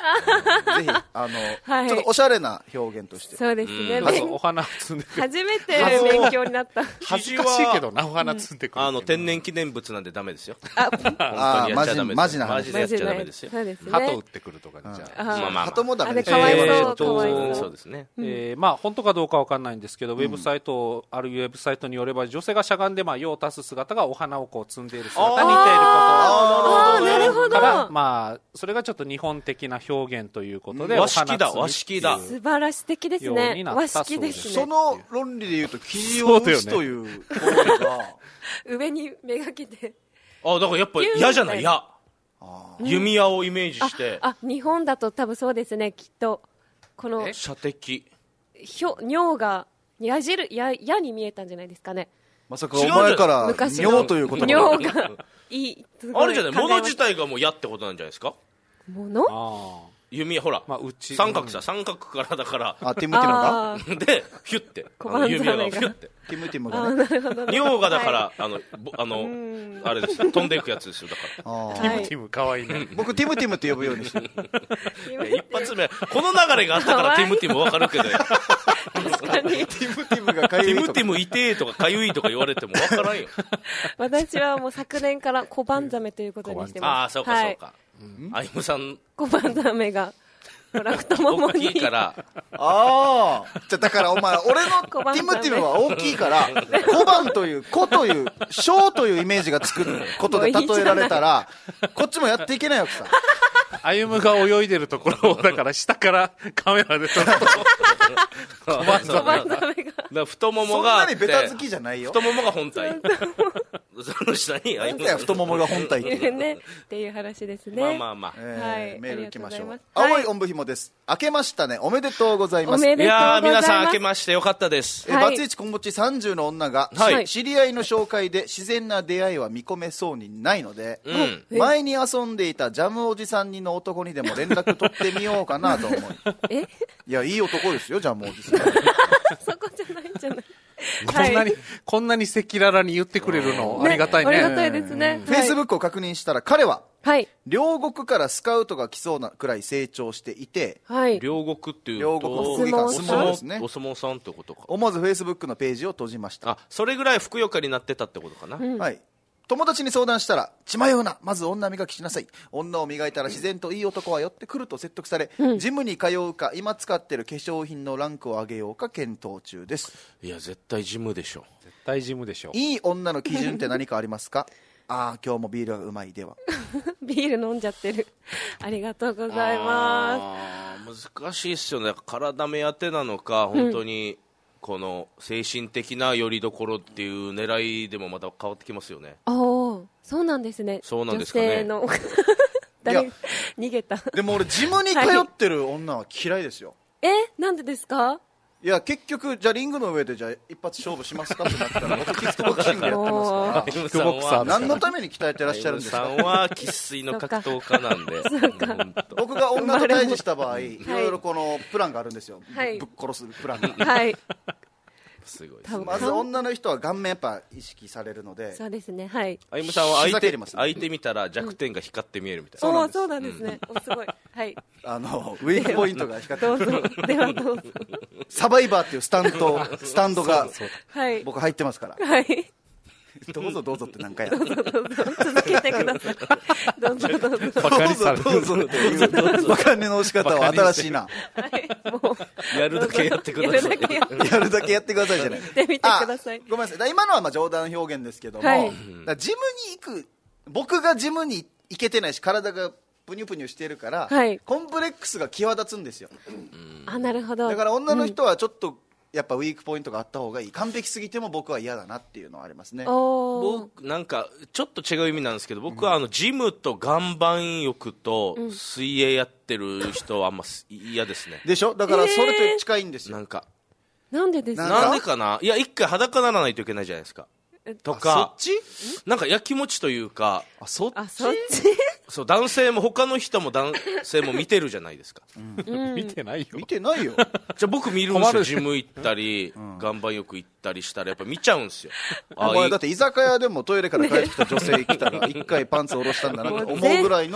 ぜひあの、はい、ちょっとおしゃれな表現として。
そうですね。
まずお花を摘んでくる。
初めて勉強になった。
恥ずかしいけどな、お花摘んでくる。
あの天然記念物なんでダメですよ。
あ、
本当にやっちゃダメです。
マジな話。
マジでやっちゃダメですよ。
鳩撃ってくるとかじゃあ。
まあまあ
鳩もダメです。
かわいそう。かわいそう。
そうですね。
えー、まあ本当かどうかわかんないんですけど、ウェブサイト、あるウェブサイトによれば、女性がしゃがんでまあ用を足す姿がお花をこう摘んでいる姿に似ていること
ああ、なるほど。
から、まあそれがちょっと日本的な表現ということで、
和式だ和式だ。
素晴らしい素敵ですね。和式ですね。
その論理で言うと生地を打つという行為が
上にめがけて。
あ、だからやっぱ矢じゃない矢。弓矢をイメージして。
あ、日本だと多分そうですね、きっとこの
射的。
ひょ尿が矢印矢矢に見えたんじゃないですかね。
まさかお前から尿ということ
尿がいい。
あれじゃない、物自体がもう矢ってことなんじゃないですか。
物？
ああ。弓ほら、まあ、うち三角さ、三角からだから
あ、ティムティムが
でヒュッて弓矢がヒュッて
ティムティムがね
尿がだからあのあのあれです飛んでいくやつですよだから
ティムティムかわいいね
僕ティムティムって呼ぶようにして
一発目この流れがあったからティムティムわかるけど
確かに
ティムティムがかゆい
ティムティム痛えとかかゆいとか言われてもわからんよ
私はもう昨年から小判ザメということにしてます。
ああそうかそうかあゆむさん
小判ザメがほら太ももに
大きいから
ああじゃだからお前俺のティムティムは大きいから小判という小という小というイメージがつくことで例えられたらこっちもやっていけないわけさ
歩夢が泳いでるところをだから下からカメラで撮ると
小判ザメが
太ももがあって
そんなにベタ好きじゃないよ
太ももが本体その下に
何だよ太ももが本体って
ねっていう話ですね。
まあまあまあ、
えー、メールいきましょう。青いおんぶひもです。明けましたね。おめでとうございます。
い
やー皆さん明けましてよかったです。
はい、バツイチこんぼっちさんじゅうの女が、はい、知り合いの紹介で自然な出会いは見込めそうにないので、うん、前に遊んでいたジャムおじさんにの男にでも連絡取ってみようかなと思い
え
いやいい男ですよジャムおじさん
そこじゃないんじゃない
こんなに、はい、こんなに赤裸々に言ってくれるの、ね、ありがたいね。
ありがたいですね。
フェイスブックを確認したら彼は、
はい、
両国からスカウトが来そうなくらい成長していて、
はい、
両国っていうと
両国国技館相撲ですね。
お相撲さんってことか。
思わずフェイスブックのページを閉じました。
あ、それぐらいふくよかになってたってことかな。
うん、
はい。友達に相談したら血迷うなまず女磨きしなさい女を磨いたら自然といい男は寄ってくると説得され、うん、ジムに通うか今使ってる化粧品のランクを上げようか検討中です。
いや絶対ジムでしょ
絶対ジムでしょ。
いい女の基準って何かありますかああ今日もビールがうまいでは
ビール飲んじゃってるありがとうございま
す。難しいっすよね。体目当てなのか本当に、うんこの精神的な拠り所っていう狙いでもまた変わってきますよね。
ああ、そうなんですね。
そうなんですかね。
女性の誰逃げた。
でも俺ジムに通ってる女は嫌いですよ。
はい、え、なんでですか？
いや結局じゃあリングの上でじゃあ一発勝負しますかってなったら僕キックボクシングやってますから
キックボクサー
何のために鍛えてらっしゃるんですか。
さんは生粋の格闘家なんで
僕が女と対峙した場合いろいろこのプランがあるんですよ、はい、ぶっ殺すプランが
はい
すごいですね。
まず女の人は顔面やっぱ意識されるので。
そうですね。はい。
あゆむさんは相手、相手見たら弱点が光って見えるみたいな。
うん、そうなんですね。うん、すごい。はい。
あのウィークポイントが光って
どうぞ。ではどうぞ。
サバイバーっていうスタンドスタンドが
はい。
僕入ってますから。
はい。
どうぞどうぞって何回や。
どうぞどうぞ続けてください。どうぞどうぞ。
バカにされる。どうぞどうぞっていうバカにの押し方は新しいな。
はい。もう
やるだけやってください。
やるだけやってくださいじゃない。
やってみてください。
ごめんなさい。今のはまあ冗談表現ですけども、
はい、
ジムに行く僕がジムに行けてないし体がプニュプニュしてるから、
はい、
コンプレックスが際立つんですよ。
あ、なるほど。
だから女の人はちょっと、うんやっぱウィークポイントがあった方がいい。完璧すぎても僕は嫌だなっていうのはありますね。
僕なんかちょっと違う意味なんですけど僕はあのジムと岩盤浴と水泳やってる人はあんま嫌ですね。
でしょ。だからそれと近いんですよ。
なんか
なんでですか。
なんでかな。いや一回裸ならないといけないじゃないですか。とか
そっち
なんかやきもちというか
あそっち
あそっち
そう男性も他の人も男性も見てるじゃないですか、
うん、見てないよ
見てないよ
じゃあ僕見るんですよ。ジム行ったり、うん、岩盤浴行ったりしたらやっぱ見ちゃうんですよ。
お前だって居酒屋でもトイレから帰ってきた女性来たら一回パンツ下ろしたんだなって思うぐらいの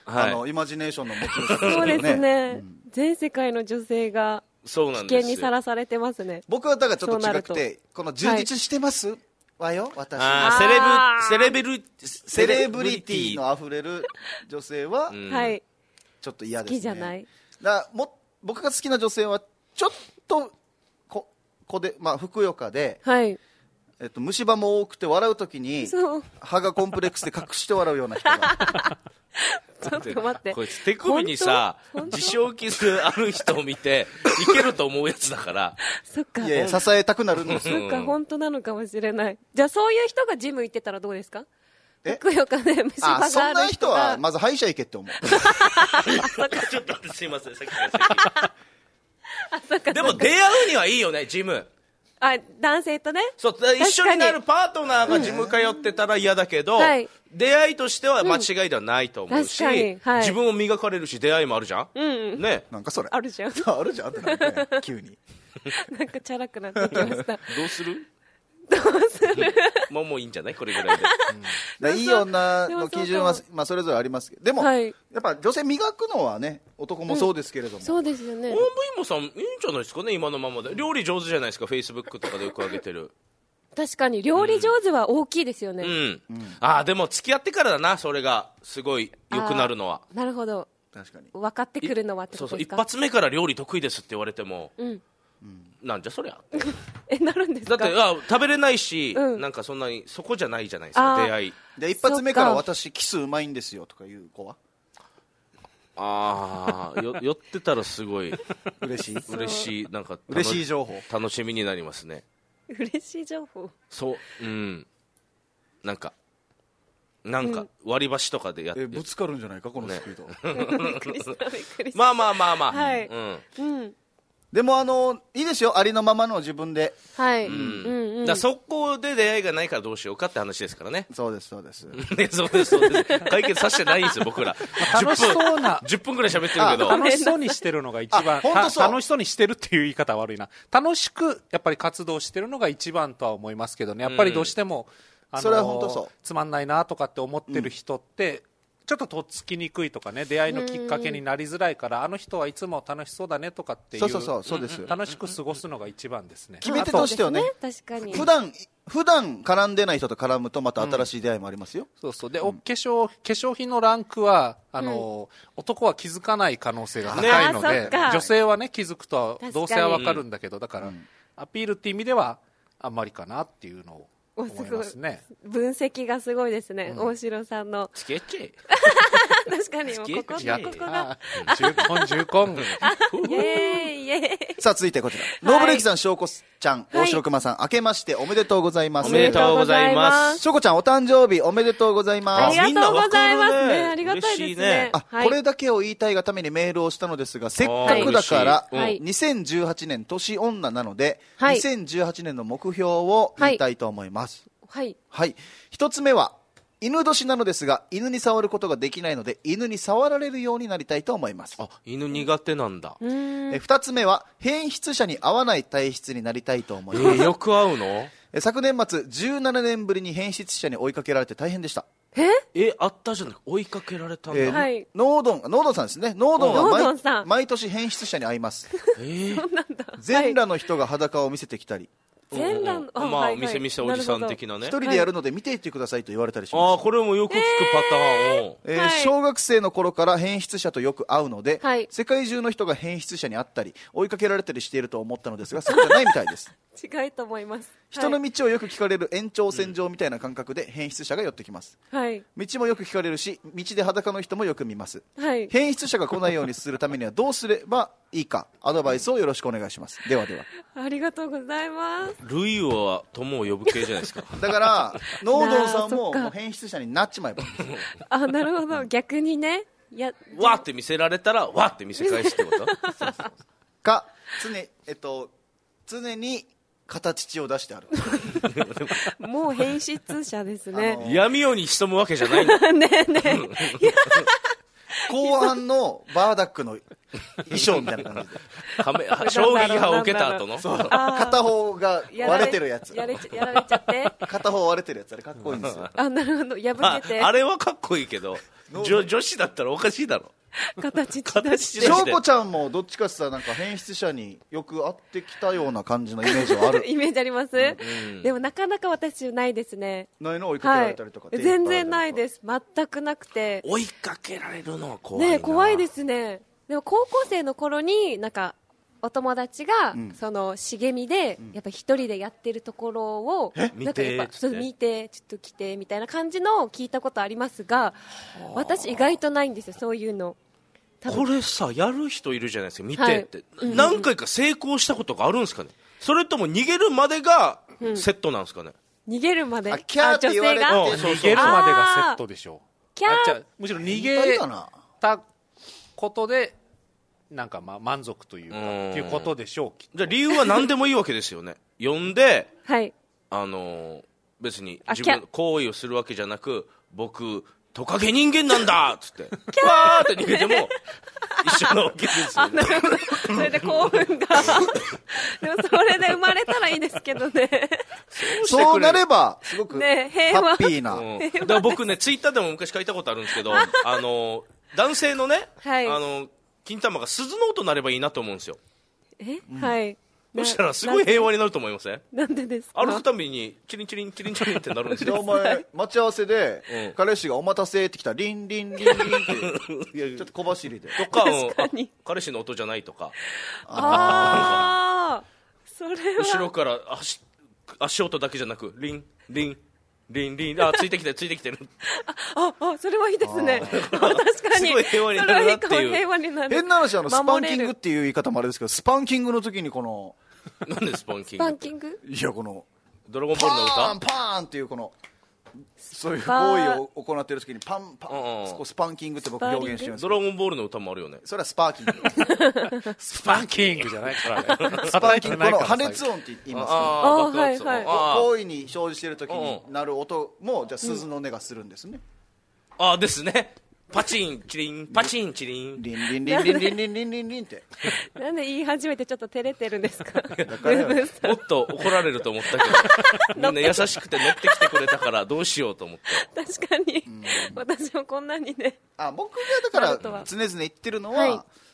はい、あのイマジネーションの持ち主ですね。
そうですね、うん、全世界の女性が危険にさらされてますね。
僕はだからちょっと違くて、この充実してます、はいわよ私
あセレブセレブリ
セレブリティのあふれる女性は、うん、ちょっと嫌ですね。
好きじゃない。
だも僕が好きな女性はちょっとここで、まあ、ふくよかで、
はい
えっと、虫歯も多くて笑うときに歯がコンプレックスで隠して笑うような人が
ちょっと待って
こいつ手首にさ自傷傷ある人を見ていけると思うやつだから
そっか
いやいや支えたくなるんですよ。
そっか本当なのかもしれない。じゃあそういう人がジム行ってたらどうですか。ふくよかで虫歯がある人が
そんな人はまず歯医者行けって思う
ちょっと待ってすいませんさっきからさっきでも出会うにはいいよねジム。
あ男性とね
そう一緒になるパートナーがジム通ってたら嫌だけど、うんはい、出会いとしては間違いではないと思うし、うんはい、自分を磨かれるし出会いもあるじゃん、
うんうん、
ねなんかそれ
あるじゃん
あるじゃんってなんか、ね、急に
なんかチャラくなってきました
どうする
どうする
もうもういいんじゃないこれぐらいで、
うん、いい女の基準は、まあ、それぞれありますけどでも、はい、やっぱ女性磨くのはね男もそうですけれども、うん、
そうですよね。
オンブイモさんいいんじゃないですかね今のままで料理上手じゃないですかフェイスブックとかでよく上げてる
確かに料理上手は大きいですよね、
うんうん、あでも付き合ってからだなそれがすごい良くなるのは。
なるほど
確かに
分かってくるのはってことですか。
そうそう一発目から料理得意ですって言われても、
うん
うん、なんじゃそりゃ
えなるんですか。
だってあ食べれないし、うん、なんかそんなにそこじゃないじゃないですか出会い
で一発目から私キスうまいんですよとかいう子は
ああ寄ってたらすごい
嬉しい
嬉しいなんか
嬉しい情報
楽しみになりますね。
嬉しい情報
そううんなんかなんか割り箸とかでやって、
うん、えぶつかるんじゃないかこのスピード、
ね、
まあまあまあまあ、
はい
うん
うん
でもあのいいですよありのままの自分で
はい、
うんうんうん、だそこで出会いがないからどうしようかって話ですからね。
そうですそうです
ねそうですそうです解決させてないんですよ僕ら
楽しそうな
じゅっぷんぐらい喋ってるけど
楽しそうにしてるのが一番楽しそうにしてるっていう言い方は悪いな楽しくやっぱり活動してるのが一番とは思いますけどねやっぱりどうしても、うん、あの
それは本当そう
つまんないなとかって思ってる人って、うんちょっととっつきにくいとかね出会いのきっかけになりづらいからあの人はいつも楽しそうだねとかっていう
そうそうそうそうです
楽しく過ごすのが一番ですね。
決め手としてはね
確かに
普段普段絡んでない人と絡むとまた新しい出会いもありますよ、うん、
そうそうで、うん、お化粧化粧品のランクはあの、うん、男は気づかない可能性が高いので、ね、女性はね気づくとどうせは分かるんだけどだから、うん、アピールっていう意味ではあんまりかなっていうのを思いますね。
分析がすごいですね、うん、大城さんの
つけっち
確かにもうここここが
重婚重婚
イエーイイエーイ。
さあ続いてこちら、はい、ノーブレイキさんしょうこちゃん、はい、大城熊さん明けましておめでとうございます。
おめでとうございます。
しょうこちゃんお誕生日おめでとうございます。
ありがとうございますねありがたいですね、ね
あ、はい、これだけを言いたいがためにメールをしたのですがせっかくだから、はい、にせんじゅうはちねん年女なので、はい、にせんじゅうはちねんの目標を言いたいと思います。
はい、
はい、一つ目は犬年なのですが犬に触ることができないので犬に触られるようになりたいと思います。
あ犬苦手なんだ。
え二つ目は変質者に合わない体質になりたいと思います。
えー、よく合うの。
え昨年末じゅうななねんぶりに変質者に追いかけられて大変でした。
え
えあったじゃなく追いかけられたんだ、えー
はい、
ノードンノードンさんですね。ノードンは 毎, 毎年変質者に会います。
えー、そうなんだ。
全裸の人が裸を見せてきたり、
全裸の、
まあ、見せ見せおじさん的なね。
一人でやるので見ていってくださいと言われたりします。
ああ、これもよく聞くパターンを。
えーえーはい、小学生の頃から変質者とよく会うので、はい、世界中の人が変質者に会ったり、追いかけられたりしていると思ったのですが、そうじゃないみたいです。
違いと思います。
人の道をよく聞かれる延長線上みたいな感覚で変質者が寄ってきます。はい、道もよく聞かれるし、道で裸の人もよく見ます。はい、変質者が来ないようにするためにはどうすればいいか、アドバイスをよろしくお願いします。ではでは。
ありがとうございます。
ルイは友を呼ぶ系じゃないですか。
だからノードンさんももう変質者になっちまえば。
あ、なるほど。逆にね。
やわって見せられたらわって見せ返すってこと。そうそうそう
か常えっと常に片乳を出してある。
もう変質者ですね。
闇夜に潜むわけじゃないんだ。
ねえねえ。
後半のバーダックの衣装みたいな感じで
衝撃波を受けた後の
片方が割れてるやつ
やれやられちゃって
片方割れてるやつあれかっこいいんですよ。
あ、なるほど、破けて
あ, あれはかっこいいけど女, 女子だったらおかしいだろ。
形出して
翔子ちゃんもどっちかって言ったらなんか変質者によく会ってきたような感じのイメージはある
イメージあります、うん、でもなかなか私ないですね。
ないの追いかけられたりとか、
はい、全然ないです。全くなくて
追いかけられるのは怖いな、
ね、怖いですね。でも高校生の頃になんかお友達が、うん、その茂みで、うん、やっぱ一人でやってるところをなんかやっぱちょっと見てちょっと来てみたいな感じの聞いたことありますが、私意外とないんですよ、そういうの。
これさ、やる人いるじゃないですか、見てって、はい、何回か成功したことがあるんですかね。それとも逃げるまでがセットなんですかね、
うん、逃げるまで、
キャーって言われて、
女性が逃げるまでがセットでしょう。キャー、むしろ逃げたことでなんかまあ満足というかっていうことでしょう。
じゃあ理由は何でもいいわけですよね。呼んで、
はい、
あのー、別に自分行為をするわけじゃなく、僕トカゲ人間なんだっつってわーって逃げても一緒なわけですよね。
それで興奮がでもそれで生まれたらいいですけどね。
そうなればすごくハッピーな、
ね、うん、だから僕ねツイッターでも昔書いたことあるんですけどあの男性のね、はい、あの金玉が鈴の音になればいいなと思うんですよ。
え、うん、はい。
そしたらすごい平和になると思いません？
なんでですか？
歩くたびにチリンチリンチリンチリンってなるんですよ。
お前待ち合わせで、うん、彼氏がお待たせって来たらリンリンリンリンってちょっと小走りで
とか、彼氏の音じゃないとか、
ああそれは
後ろから足足音だけじゃなくリンリンリンリン、あ、ついてきてるついてきてる
ああ、それはいいですね。確かに
すごい平和になるなっていう。
平和になる。
変な話、あのスパンキングっていう言い方もあれですけど、スパンキングの時にこの
なんでスパンキング？
スパンキング？
いや、この
ドラゴンボールの歌？
パーンパーンっていうこのそういう行為を行っている時にパンパン、そこスパンキングって僕表現してるんです。
ドラゴンボールの歌もあるよね。
それはスパーキング。
スパンキングじゃないからね。
スパンキング、この破熱音って言いますか、ね、
ああ、はいはい。
行為に表示している時になる音もじゃあ鈴の音がするんですね。
うん、ああですね。パチンチリンパチンチリン
リンリンリンリンリンリンリンリンリンって
なんで言い始めてちょっと照れてるんですか？
もっと怒られると思ったけどみんな優しくて乗ってきてくれたからどうしようと思って。
確かに、うん、私もこんなにね。
あ、僕がだから常々言ってるのは、はい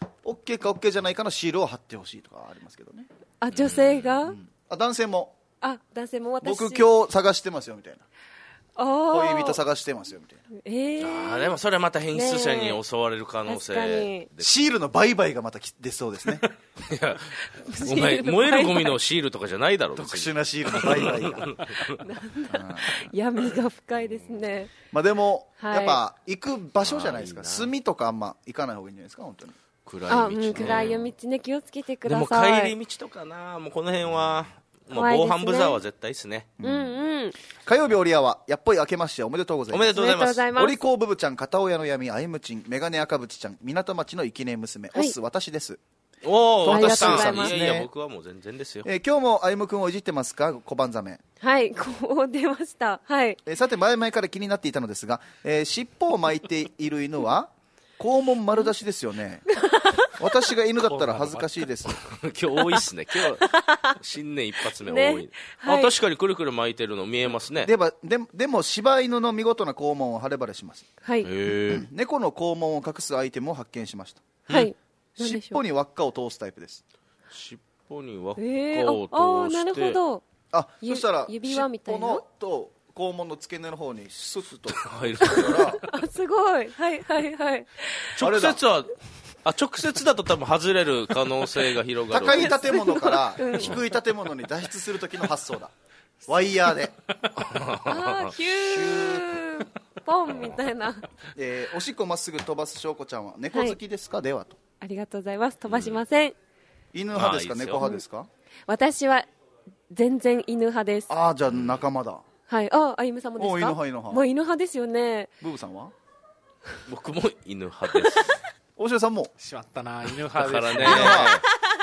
、OK か OK じゃないかのシールを貼ってほしいとかありますけどね。
あ、女性が、うん、
あ、男性も。
あ、男性も。私
僕今日探してますよみたいな、恋人探してますよみたいな、
えー、
あでもそれはまた変質者に襲われる可能性、ね、
シールの売買がまた出そうですね。
いやお前燃えるゴミのシールとかじゃないだろう。
特殊なシールの売買がなんだ
闇が深いですね。
まあでも、はい、やっぱ行く場所じゃないですか。炭とかあんま行かない方がいいんじゃないですか本当に。
暗い道、
あ、うん、暗い夜道ね、気をつけてください。
でも帰り道とかな、もうこの辺はまあ、防犯ブザーは絶対ですね。
うんうん。
火曜日オリアはやっぽい明けましておめでとうございます。
おめでとうございます。
おりこうぶぶちゃん、片親の闇、あゆむちん、メガネ赤ぶちちゃん、港町の生贄娘、はい、オス私です。
おー、
ありがとうございます。
いやいや僕はもう全然ですよ。
えー、今日もあゆむくんをいじってますか、小判ザメ。
はい、こう出ました。はい。
えー、さて前々から気になっていたのですが、えー、尻尾を巻いている犬は肛門丸出しですよね。私が犬だったら恥ずかしいです。
今日多いっすね。今日新年一発目多い、ね、はい、あ、確かにくるくる巻いてるの見えますね。
でも、でも、でも柴犬の見事な肛門を晴れ晴れします。
はい。
猫の肛門を隠すアイテムを発見しました。
はい。
尻尾に輪っかを通すタイプです。
尻尾に輪っかを通して、えー、あ、
あ、なるほど。
あ、そしたら
指輪みたいな。
尻尾のと肛門の付け根の方にスッと
入るから。
あ、すごい。はいはいはい。
直接は。あ、直接だと多分外れる可能性が広がる。
高い建物から低い建物に脱出する時の発想だ。ワイヤーで。
あー、ヒューポンみたいな。
えー、おしっこまっすぐ飛ばす翔子ちゃんは猫好きですか、はい、ではと。
ありがとうございます。飛ばしません。うん、
犬派ですか、猫派ですか？
私は全然犬派です。
ああ、じゃあ仲間だ。
はい。あ、あゆむさんもですか？
犬派、犬派。
もう犬派ですよね。
ブーブさんは？
僕も犬派です。
大城さんも？
しまったな、犬派です。だからね。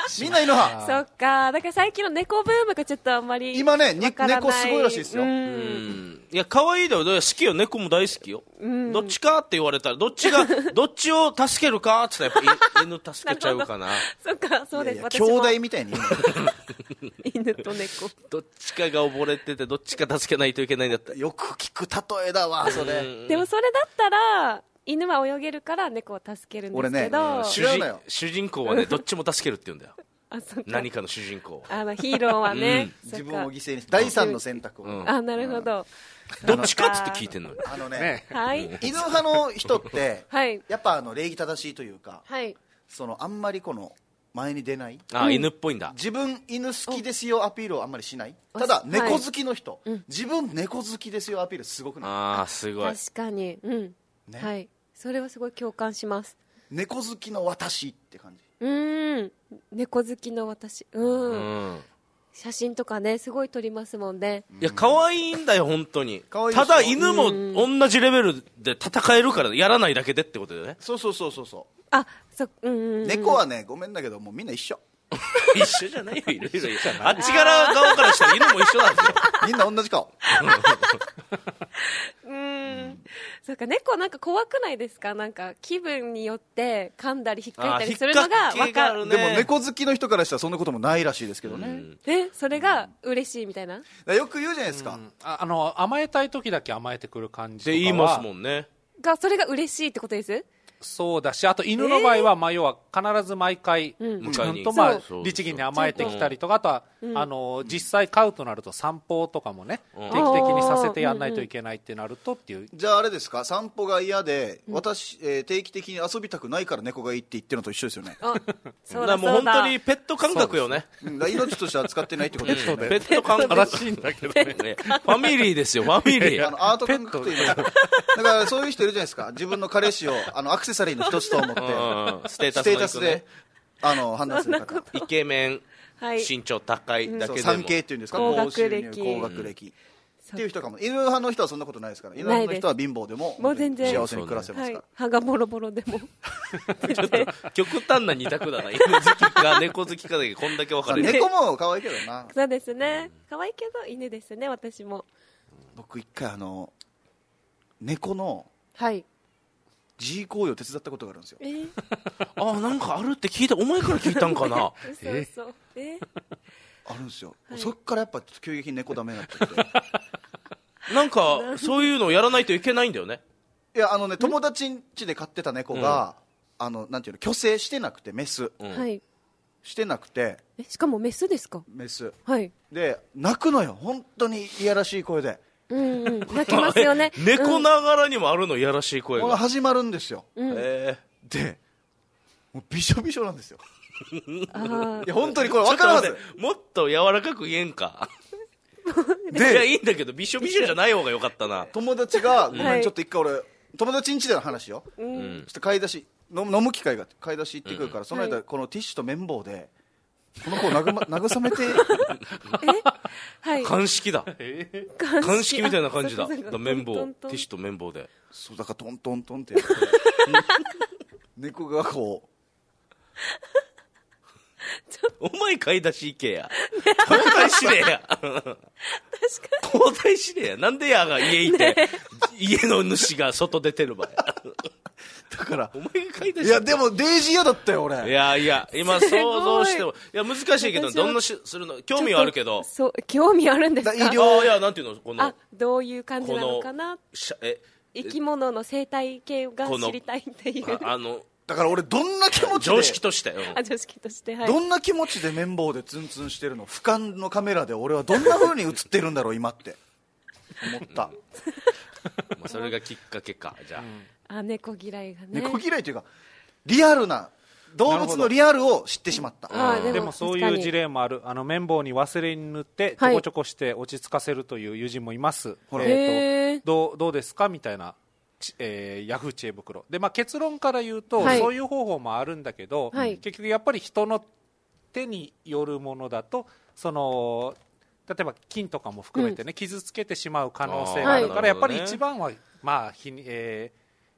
みんな犬派。
そっか。だから最近の猫ブームがちょっとあんまり
今ね、猫すごいらしいですよ。う
ん。いや、可愛いだよ。好きよ。猫も大好きよ。どっちかって言われたら、どっちが、どっちを助けるかって言ったら、やっぱ犬助けちゃうかな。
そっか、そうです。
兄弟みたいに。
犬と猫。
どっちかが溺れてて、どっちか助けないといけないんだったら。
よく聞く例えだわ、それ。
でもそれだったら、犬は泳げるから猫を助けるんですけど、
俺ね、
主人主人公はね、どっちも助けるって言うんだよ。あ、そっか。何かの主人公。
あのヒーローはね、
うん、自分を犠牲にして第三の選択を、うん、
あ、なるほど。
どっちかっつって聞いてんのよ。
あのね、
はい、
犬派の人って、
はい、
やっぱあの礼儀正しいというか、
はい、
そのあんまりこの前に出ない。
あ、うん、犬っぽいんだ。
自分犬好きですよアピールをあんまりしない。ただ猫好きの人、はい、自分猫好きですよアピールすごくない？
ああ、すごい。
確かに、うん、ね、はい。それはすごい共感します。
猫好きの私って感じ。
うん、猫好きの私、うん、うん、写真とかねすごい撮りますもんね。
いや可愛いんだよ本当に。ただ犬も同じレベルで戦えるからやらないだけでってことだよね。
そうそうそうそうそう。
あ、そ、うんうんうん、
猫はねごめんだけどもうみんな一緒。
一緒じゃないよ、いろいろあっち側側からしたら犬も一緒なんですよ。
みんな同じ顔。
うーん、そうか、猫なんか怖くないですか？なんか気分によって噛んだり引っかいたりするのが分かる、
ね、でも猫好きの人からしたらそんなこともないらしいですけどね。うん、
え、それが嬉しいみたいな。
よく言うじゃないですか。うん、
あ, あの甘えたい時だけ甘えてくる感じとかは
で言いますもんね。
がそれが嬉しいってことです。
そうだし、あと犬の場合は、まあ、要は必ず毎回自分と、まあ、律儀に甘えてきたりとか、あとは、あの実際飼うとなると散歩とかもね、定期的にさせてやらないといけないってなるとっていう。
じゃああれですか、散歩が嫌で私、えー、定期的に遊びたくないから猫がいいって言ってるのと一緒ですよね。
そうだ、
もう本当にペット感覚よね。
命として扱ってないってことですよね。
ペット感覚らしいんだけどね。ファミリーですよ、ファミリー。
あのアート感覚というか、だからそういう人いるじゃないですか。自分の彼氏をあのアクセサリーの一つと思って
ステータス、
ステータスであの判断する方。
イケメン、はい、身長高いだけでも
産経っていうんですか、
高学歴、
高学歴、うん、っていう人かも。犬派の人はそんなことないですから。犬派の人は貧乏でも
もう全然
幸せに暮らせますから、
はい、歯がボロボロでも
ちょっと極端な二択だな。犬好きか猫好きかだけこんだけ分かる。
猫も可愛いけどな。
そうですね、可愛いけど犬ですね。私も
僕一回あの猫の
はい
G 行為を手伝ったことがあるんですよ。
えー、
あ、なんかあるって聞いた。お前から聞いたんかな。
嘘嘘、えー、
あるんですよ、はい、そっからやっぱ急激に猫ダメになっちゃって
なんかそういうのをやらないといけないんだよね。
いやあのね、友達ん家で飼ってた猫が、うん、あのなんていうの、去勢してなくて、メス、
うん、
してなくて、
えしかもメスですか？
メス、
はい、
で泣くのよ、本当にいやらしい声で。
うんうん、泣きますよね。
猫ながらにもあるの、いやらしい声が。
始まるんですよ、
うん、
えー、でもうびしょびしょなんですよ。あいや本当にこれ分からず、
もっと柔らかく言えんか。でいやいいんだけど、びしょびしょじゃない方がよかったな。
友達がごめん、ちょっと一回俺友達ん家での話よ、うん、ちょっと買い出し飲む機会が買い出し行ってくるから、うん、その間、はい、このティッシュと綿棒でこの子を慰めてえ、
はい、
鑑識だ、えー、鑑識みたいな感じだ。綿棒、ティッシュと綿棒で、
そうだからトントントンってやって猫がこう
お前買い出し行けや、交代しねえや、確かに交代しねえや、なんでやが家いて、ね、家の主が外出てる場合
だから
お前が買い出し、
いやでもデイジー嫌だったよ俺。
いやいや今想像しても、いや難しいけど、どんなしするの興味はあるけど、
そう興味あるんですか？
医療、
いやなんていうの、この
あどういう感じなのかな、
え
生き物の生態系が知りたいっていう、
ああの
だから俺どんな気持ちで、
常識として、うん、
あ常識として、はい、
どんな気持ちで綿棒でツンツンしてるの、俯瞰のカメラで俺はどんな風に映ってるんだろう今って思った
まあそれがきっかけか。じゃあ、
うん、あ猫嫌いがね、
猫嫌いというかリアルな動物のリアルを知ってしまった。
あでも、でもそういう事例もある。あの綿棒にワセリン塗ってちょこちょこして落ち着かせるという友人もいます、はい、えー、とどう、どうですかみたいな、えー、ヤフー知恵袋で、まあ、結論から言うと、はい、そういう方法もあるんだけど、はい、結局やっぱり人の手によるものだと、その例えば菌とかも含めてね、うん、傷つけてしまう可能性があるから、やっぱり一番は、まあひえー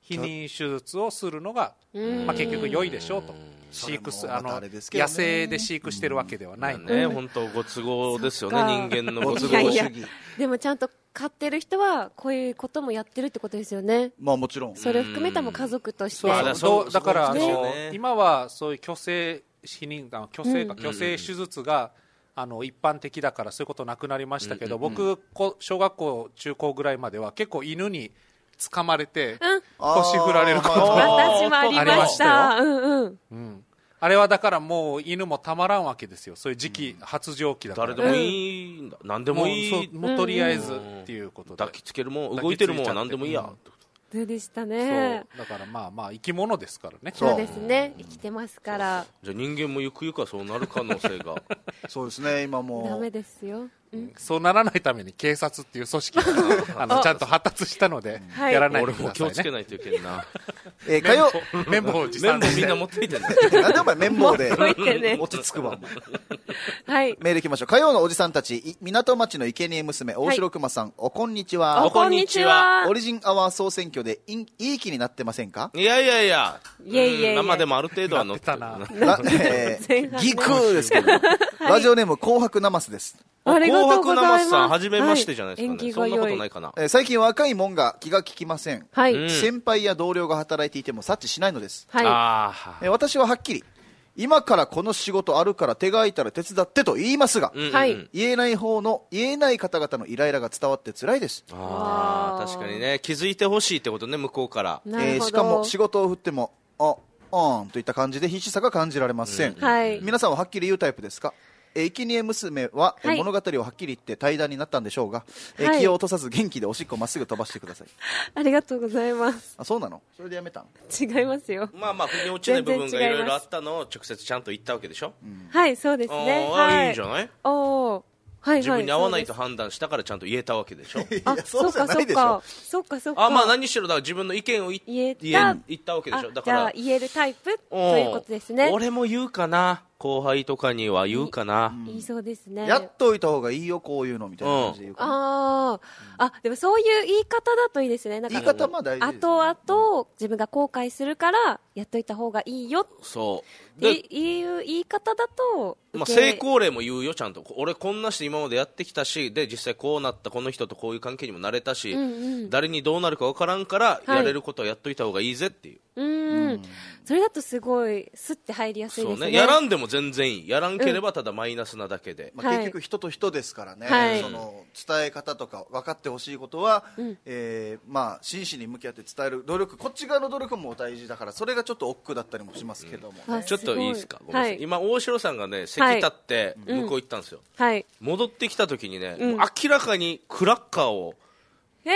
避妊手術をするのが、まあ、結局良いでしょうと。飼育すあの野生で飼育してるわけではないので、
本当ご都合ですよね、人間のご都合主義。
でもちゃんと飼ってる人はこういうこともやってるってことですよね。
まあもちろん
それを含めたも家族として。
そうだからあの今はそういう虚勢避妊が虚勢が虚勢手術があの一般的だからそういうことなくなりましたけど、僕小学校中高ぐらいまでは結構犬に掴まれて腰振られること
が私もありました。うんうん
うん。あれはだからもう犬もたまらんわけですよ。そういう時期、うん、発情期だから。
誰でもいいんだ。何でもいい。
もうとりあえずっていうことで。
抱きつけるもん、動いてるもんは何でもいいや。
そうでしたね。
だからまあまあ生き物ですからね。
そうですね。生きてますから。
じゃあ人間もゆくゆくはそうなる可能性が。
そうですね。今もう。
ダメですよ。
うん、そうならないために警察っていう組織があのちゃんと発達したのでやらないでくださいね。
俺も気をつけないといけんな。
えー、火曜
綿棒を持参
してみんな持っていてね。
なんでお前綿棒で
ね、
落ち着くわ。
はい。
メールいきましょう。火曜のおじさんたち、港町の生贄娘大城熊さん、はい、おこんにちは。
おこんにちは。
オリジンアワー総選挙でいい気になってませんか？
いやいやいや。
いやいやいや。
生でもある程度は乗ってた
な。
えー、ギクーですけど。ラジオネーム紅白ナマスです。
ありがとうございます。
紅白ナマスさん、はじめましてじゃないですかね。はい、そんなことないかな。
えー、最近若いもんが気が利きません。
はい。
先輩や同僚が働いていても察知しないのです。
はい。
あ
えー、私ははっきり、今からこの仕事あるから手が空いたら手伝ってと言いますが、
はい、
言えない方の言えない方々のイライラが伝わって辛いです。
ああ、確かにね、気づいてほしいってことね、向こうから。
えー、しかも仕事を振ってもああんといった感じで必死さが感じられません、うん、
はい、
皆さんははっきり言うタイプですか？え生贄娘は、はい、物語をはっきり言って対談になったんでしょうが、はい、気を落とさず元気でおしっこまっすぐ飛ばしてください。
ありがとうございます。
あ、そうなの？それでやめたん？
違いますよ。
まあまあ腑に落ちない部分がいろいろあったのを直接ちゃんと言ったわけでしょ、うん、
はい、そうですね。
あ、はい、いいんじゃない？
おー、はいはい、
自分に合わないと判断したからちゃんと言えたわけでしょ。
あ、そうじゃないでしょ。
そうかそうか。
あ、まあ何しろだから自分の意見を言えた言ったわけでしょ。だから
じゃあ言えるタイプということですね。
俺も言うかな、後輩とかには言うかな。
言いそうですね。
やっといた方がいいよこういうのみたいな感じで言うかな、うん、
ああ、でもそういう言い方だといいですね。なんか
言い方も大事ですね。
後々自分が後悔するからやっといた方がいいよ。
そう
でいう言い方だと、
まあ、成功例も言うよちゃんと。俺こんな人今までやってきたし、で実際こうなった、この人とこういう関係にもなれたし、うんうん、誰にどうなるか分からんから、はい、やれることはやっといた方がいいぜっていう。
うん、うん、それだとすごいスッて入りやすいですね。
そうね、やらんでも全然いい。やらんければただマイナスなだけで、
うん、まあ、結局人と人ですからね、はい、その伝え方とか分かってほしいことは、うん、えー、まあ、真摯に向き合って伝える努力、こっち側の努力も大事だから、それがちょっと億劫だったりもしますけども、ね、
うん、
ちょっといいですか、ごめんなさい、はい、今大城さんがね席立って向こう行ったんですよ、
はい、
戻ってきた時にね、うん、明らかにクラッカーを持って、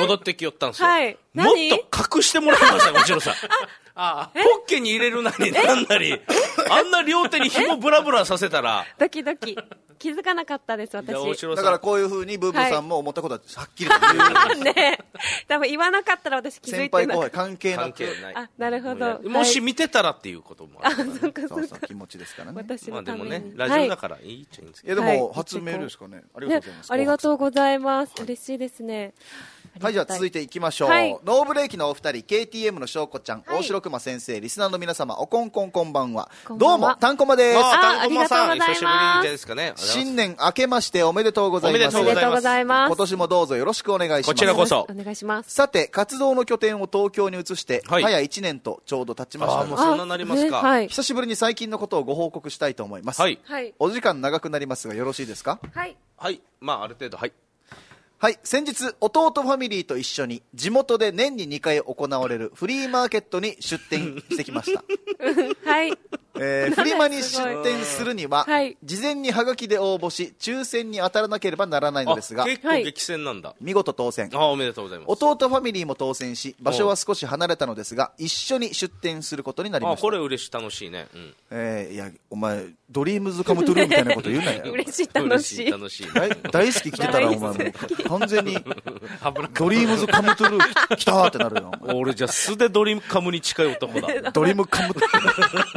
戻ってきよったんですよ、
はい、
もっと隠してもらいました大城さん。ああ、ポッケに入れるなりなんなり、あんな両手に紐ブラブラさせたら
ドキドキ、気づかなかったです私。
だからこういう風にブーブーさんも思ったことははっきりと言う、
ね、多分言わなかったら私気づいてなかった。
先輩後輩関係なく、
ない。
あ、なるほど。
もし見てたらっていうこともあるから、ね、
あ、そうかそうか。
そうそう、気持ちですからね。
私のために、
まあでもね、ラジオだからいいっちゃいいんですけど、
はい、いやでも初メールですかね。ありがとうございます。
ね、ありがとうございます。嬉しいですね。
はい、じゃあ続いていきましょう、はい、ノーブレーキのお二人、 ケーティーエム のしょうこちゃん、はい、大城熊先生、リスナーの皆様、おこんこんこんばんは。どうもタンコマです。
あ、ありがとうございます。
久しぶりですかね。
新年明けましておめでとうございます。
おめでとうございます。
今年もどうぞよろしくお願いします。
こちらこそ
お願いします。
さて、活動の拠点を東京に移して、はい、早いちねんとちょうど経ちました。
あ、もうそんななりますか、
はい、
久しぶりに最近のことをご報告したいと思います、
はい、
お時間長くなりますがよろしいですか？
はい、
はい、まあある程度、はい
はい、先日弟ファミリーと一緒に地元で年ににかい行われるフリーマーケットに出店してきました
はい、
えー、フリマに出店するには、はい、事前にハガキで応募し抽選に当たらなければならないのですが、
結構激戦なんだ。
見事当選。
あ、おめでとうございます。
弟ファミリーも当選し、場所は少し離れたのですが一緒に出店することになりました。
あ、これ嬉しい、楽しいね、うん、
えー、いやお前ドリームズカムトゥルーみたいなこと言うなよ
嬉しい、楽しい、
楽しい
大, 大好き来てたらお前も完全にドリームズカムトゥルー来たってなるよ。
俺じゃ素でドリームカムに近い男だ。
ドリームカムトゥルー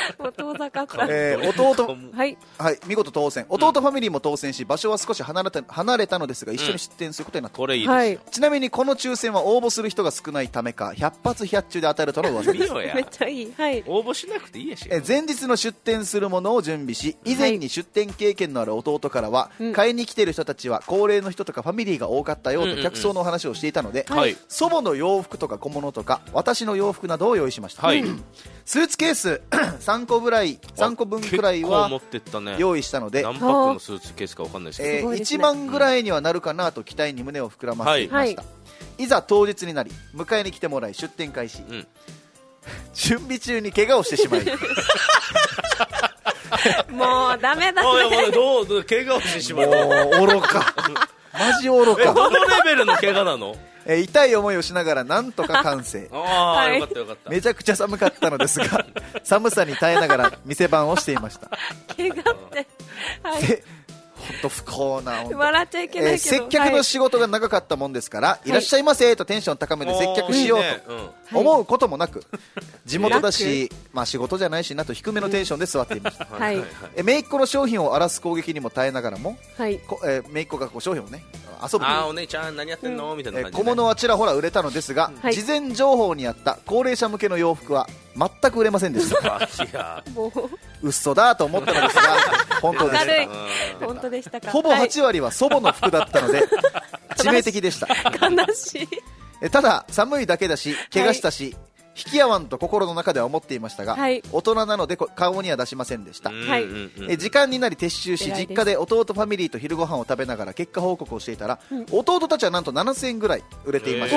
もう遠ざかった、
えー、弟はい、はい、見事当選。弟ファミリーも当選し、場所は少し離れた、離れたのですが一緒に出店することになった、うん、
これいいです、はい、
ちなみにこの抽選は応募する人が少ないためかひゃっ発ひゃっ中で当たるとの噂です。
めっちゃいい、はい、
応募しなくていいやし、
えー、前日の出店するものを準備し、以前に出店経験のある弟からは、はい、買いに来てる人たちは高齢の人とかファミリーが多かったよと客層の話をしていたので、うんうんうん、祖母の洋服とか小物とか私の洋服などを用意しました、はい、スーツケースさんこぐらいさんこぶんくらいは用意したので、
何パックのスーツケースか分かんないですけど、
えー、いちまんぐらいにはなるかなと期待に胸を膨らませていました、はい、いざ当日になり迎えに来てもらい出店開始、うん、準備中に怪我をしてしまい
もうダメだね。
どうどう怪我をしてしまう。も
う愚かマジ愚か。
どのレベルの怪我なの？
えー、痛い思いをしながらなんとか完成。
ああ、よかったよかった。
めちゃくちゃ寒かったのですが寒さに耐えながら店番をしていました。
怪我って、
はい、本当不幸な、
笑っちゃいけないけど、
えー、接客の仕事が長かったもんですから、はい、いらっしゃいませとテンション高めて接客しようと思うこともなく、地元だし、まあ、仕事じゃないしなと低めのテンションで座っていました、はい、えー、姪っ子の商品を荒らす攻撃にも耐えながらも、はい、えー、姪っ子がこう商品をね遊ぶ、
あーお姉ちゃん何やってんの、うん、みたいな感じで、
ね、小物はちらほら売れたのですが、はい、事前情報にあった高齢者向けの洋服は全く売れませんでした嘘だと思ったのですが本当でした。
本当でしたか。
ほぼはち割は祖母の服だったので、はい、致命的でした。
悲しい。
えただ寒いだけだし怪我したし、はい、引き合わんと心の中では思っていましたが、はい、大人なので顔には出しませんでした、はい、え時間になり撤収し実家で弟ファミリーと昼ご飯を食べながら結果報告をしていたら、うん、弟たちはなんとななせんえんぐらい売れていました。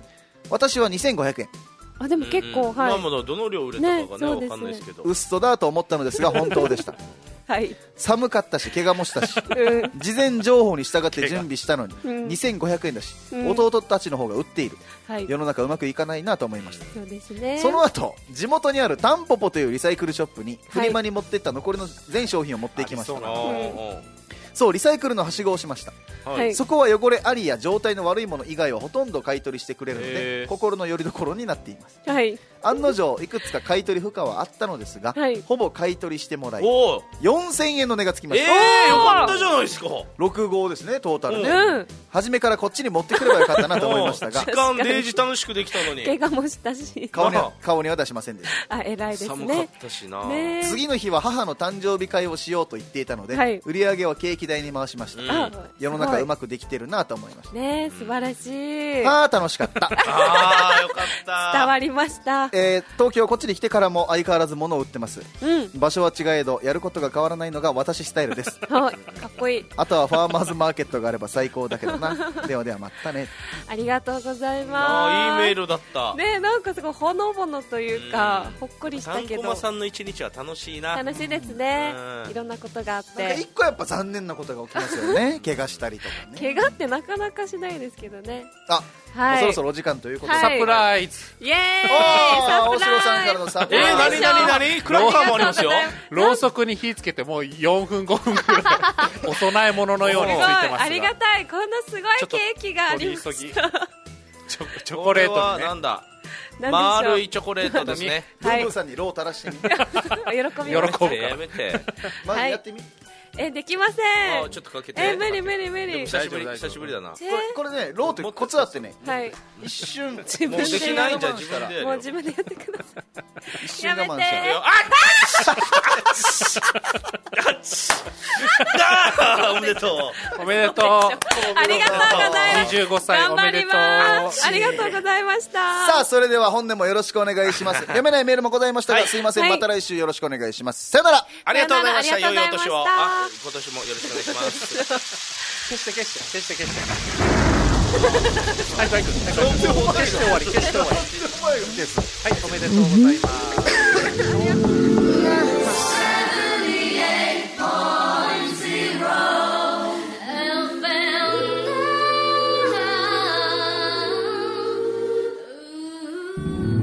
私はにせんごひゃくえん。
あでも結構、うん、はい、
まあまだどの量売れたかがね、ね、分かんないですけど、
嘘だと思ったのですが本当でした
はい、
寒かったし怪我もしたし、うん、事前情報に従って準備したのに、うん、にせんごひゃくえんだし、うん、弟たちの方が売っている、はい、世の中うまくいかないなと思いました。
そうですね。
その後地元にあるタンポポというリサイクルショップにフリマに持っていった残りの全商品を持っていきました、はい、そうリサイクルのはしごをしました、はい、そこは汚れありや状態の悪いもの以外はほとんど買い取りしてくれるので心の拠り所になっています、はい、案の定いくつか買い取り不可はあったのですが、はい、ほぼ買い取りしてもらいよんせんえんの値がつきました。
えー、よかったじゃないですか。
ろく号ですねトータルね、うん、初めからこっちに持ってくればよかったなと思いましたが
時間デージ楽しくできたのに
怪我もしたし
顔には顔には出しませんでした。
あ偉いですね。
寒かったしな、
ね、
次の日は母の誕生日会をしようと言っていたので、はい、売り上げはケーキ代に回しました、うん、世の中うまくできてるなと思いました
ね。素晴らしい。
あー楽しかった
あーよかった
伝わりました、
えー、東京こっちに来てからも相変わらず物を売ってます、うん、場所は違えどやることが変わらないのが私スタイルです
かっこいい。
あとはファーマーズマーケットがあれば最高だけどなではではまたね。
ありがとうございます。
あいいメールだった
ね。なんかすごいほのぼのというかほっこりしたけど
さんこまさんの一日は楽しいな。
楽しいですね。いろんなことがあって
なんか一個やっぱ残念なことが起きますよね怪我したりとかね。
怪我ってなかなかしないですけどね。
あはい、そろそろお時間ということで、
はい、
サプライズ
イエーイ
大城さんからのサプライズ。
えー、何何何クラッカーもありますよ。
ろうそくに火つけてもうよんぷんごふんくらいお供え物のようについてますが
ありがたい。こんなすごいケーキがありました。チ
ョ、チョコレートにね。
なんだ丸いチョコレートですね。
ブーブーさんにロー垂らしてみ
喜びます。
喜ぶ
やめて
まずやってみ、はい、
えできません。
あちょっとかけて。
え無理無理無理。
久しぶり久しぶりだな。
これこれねローってコツあってね、はい、一瞬
自分
でできないんじゃ自分で
もう自分でやってください。
一瞬我慢して。
ああおめでと
うおめでとう
ありがとうございます。
にじゅうごさいおめでとう。あ
りがとうございました。
さあそれでは本年もよろしくお願いします。読めないメールもございましたが、はい、すいません、はい、また来週よろしくお願いします。さよなら。
ありがとうございました。良いお年を。あ今年もよろしくお願いします。
消して消して消して消してはいバイク消して終わり消して終わりはいおめでとうございます
うん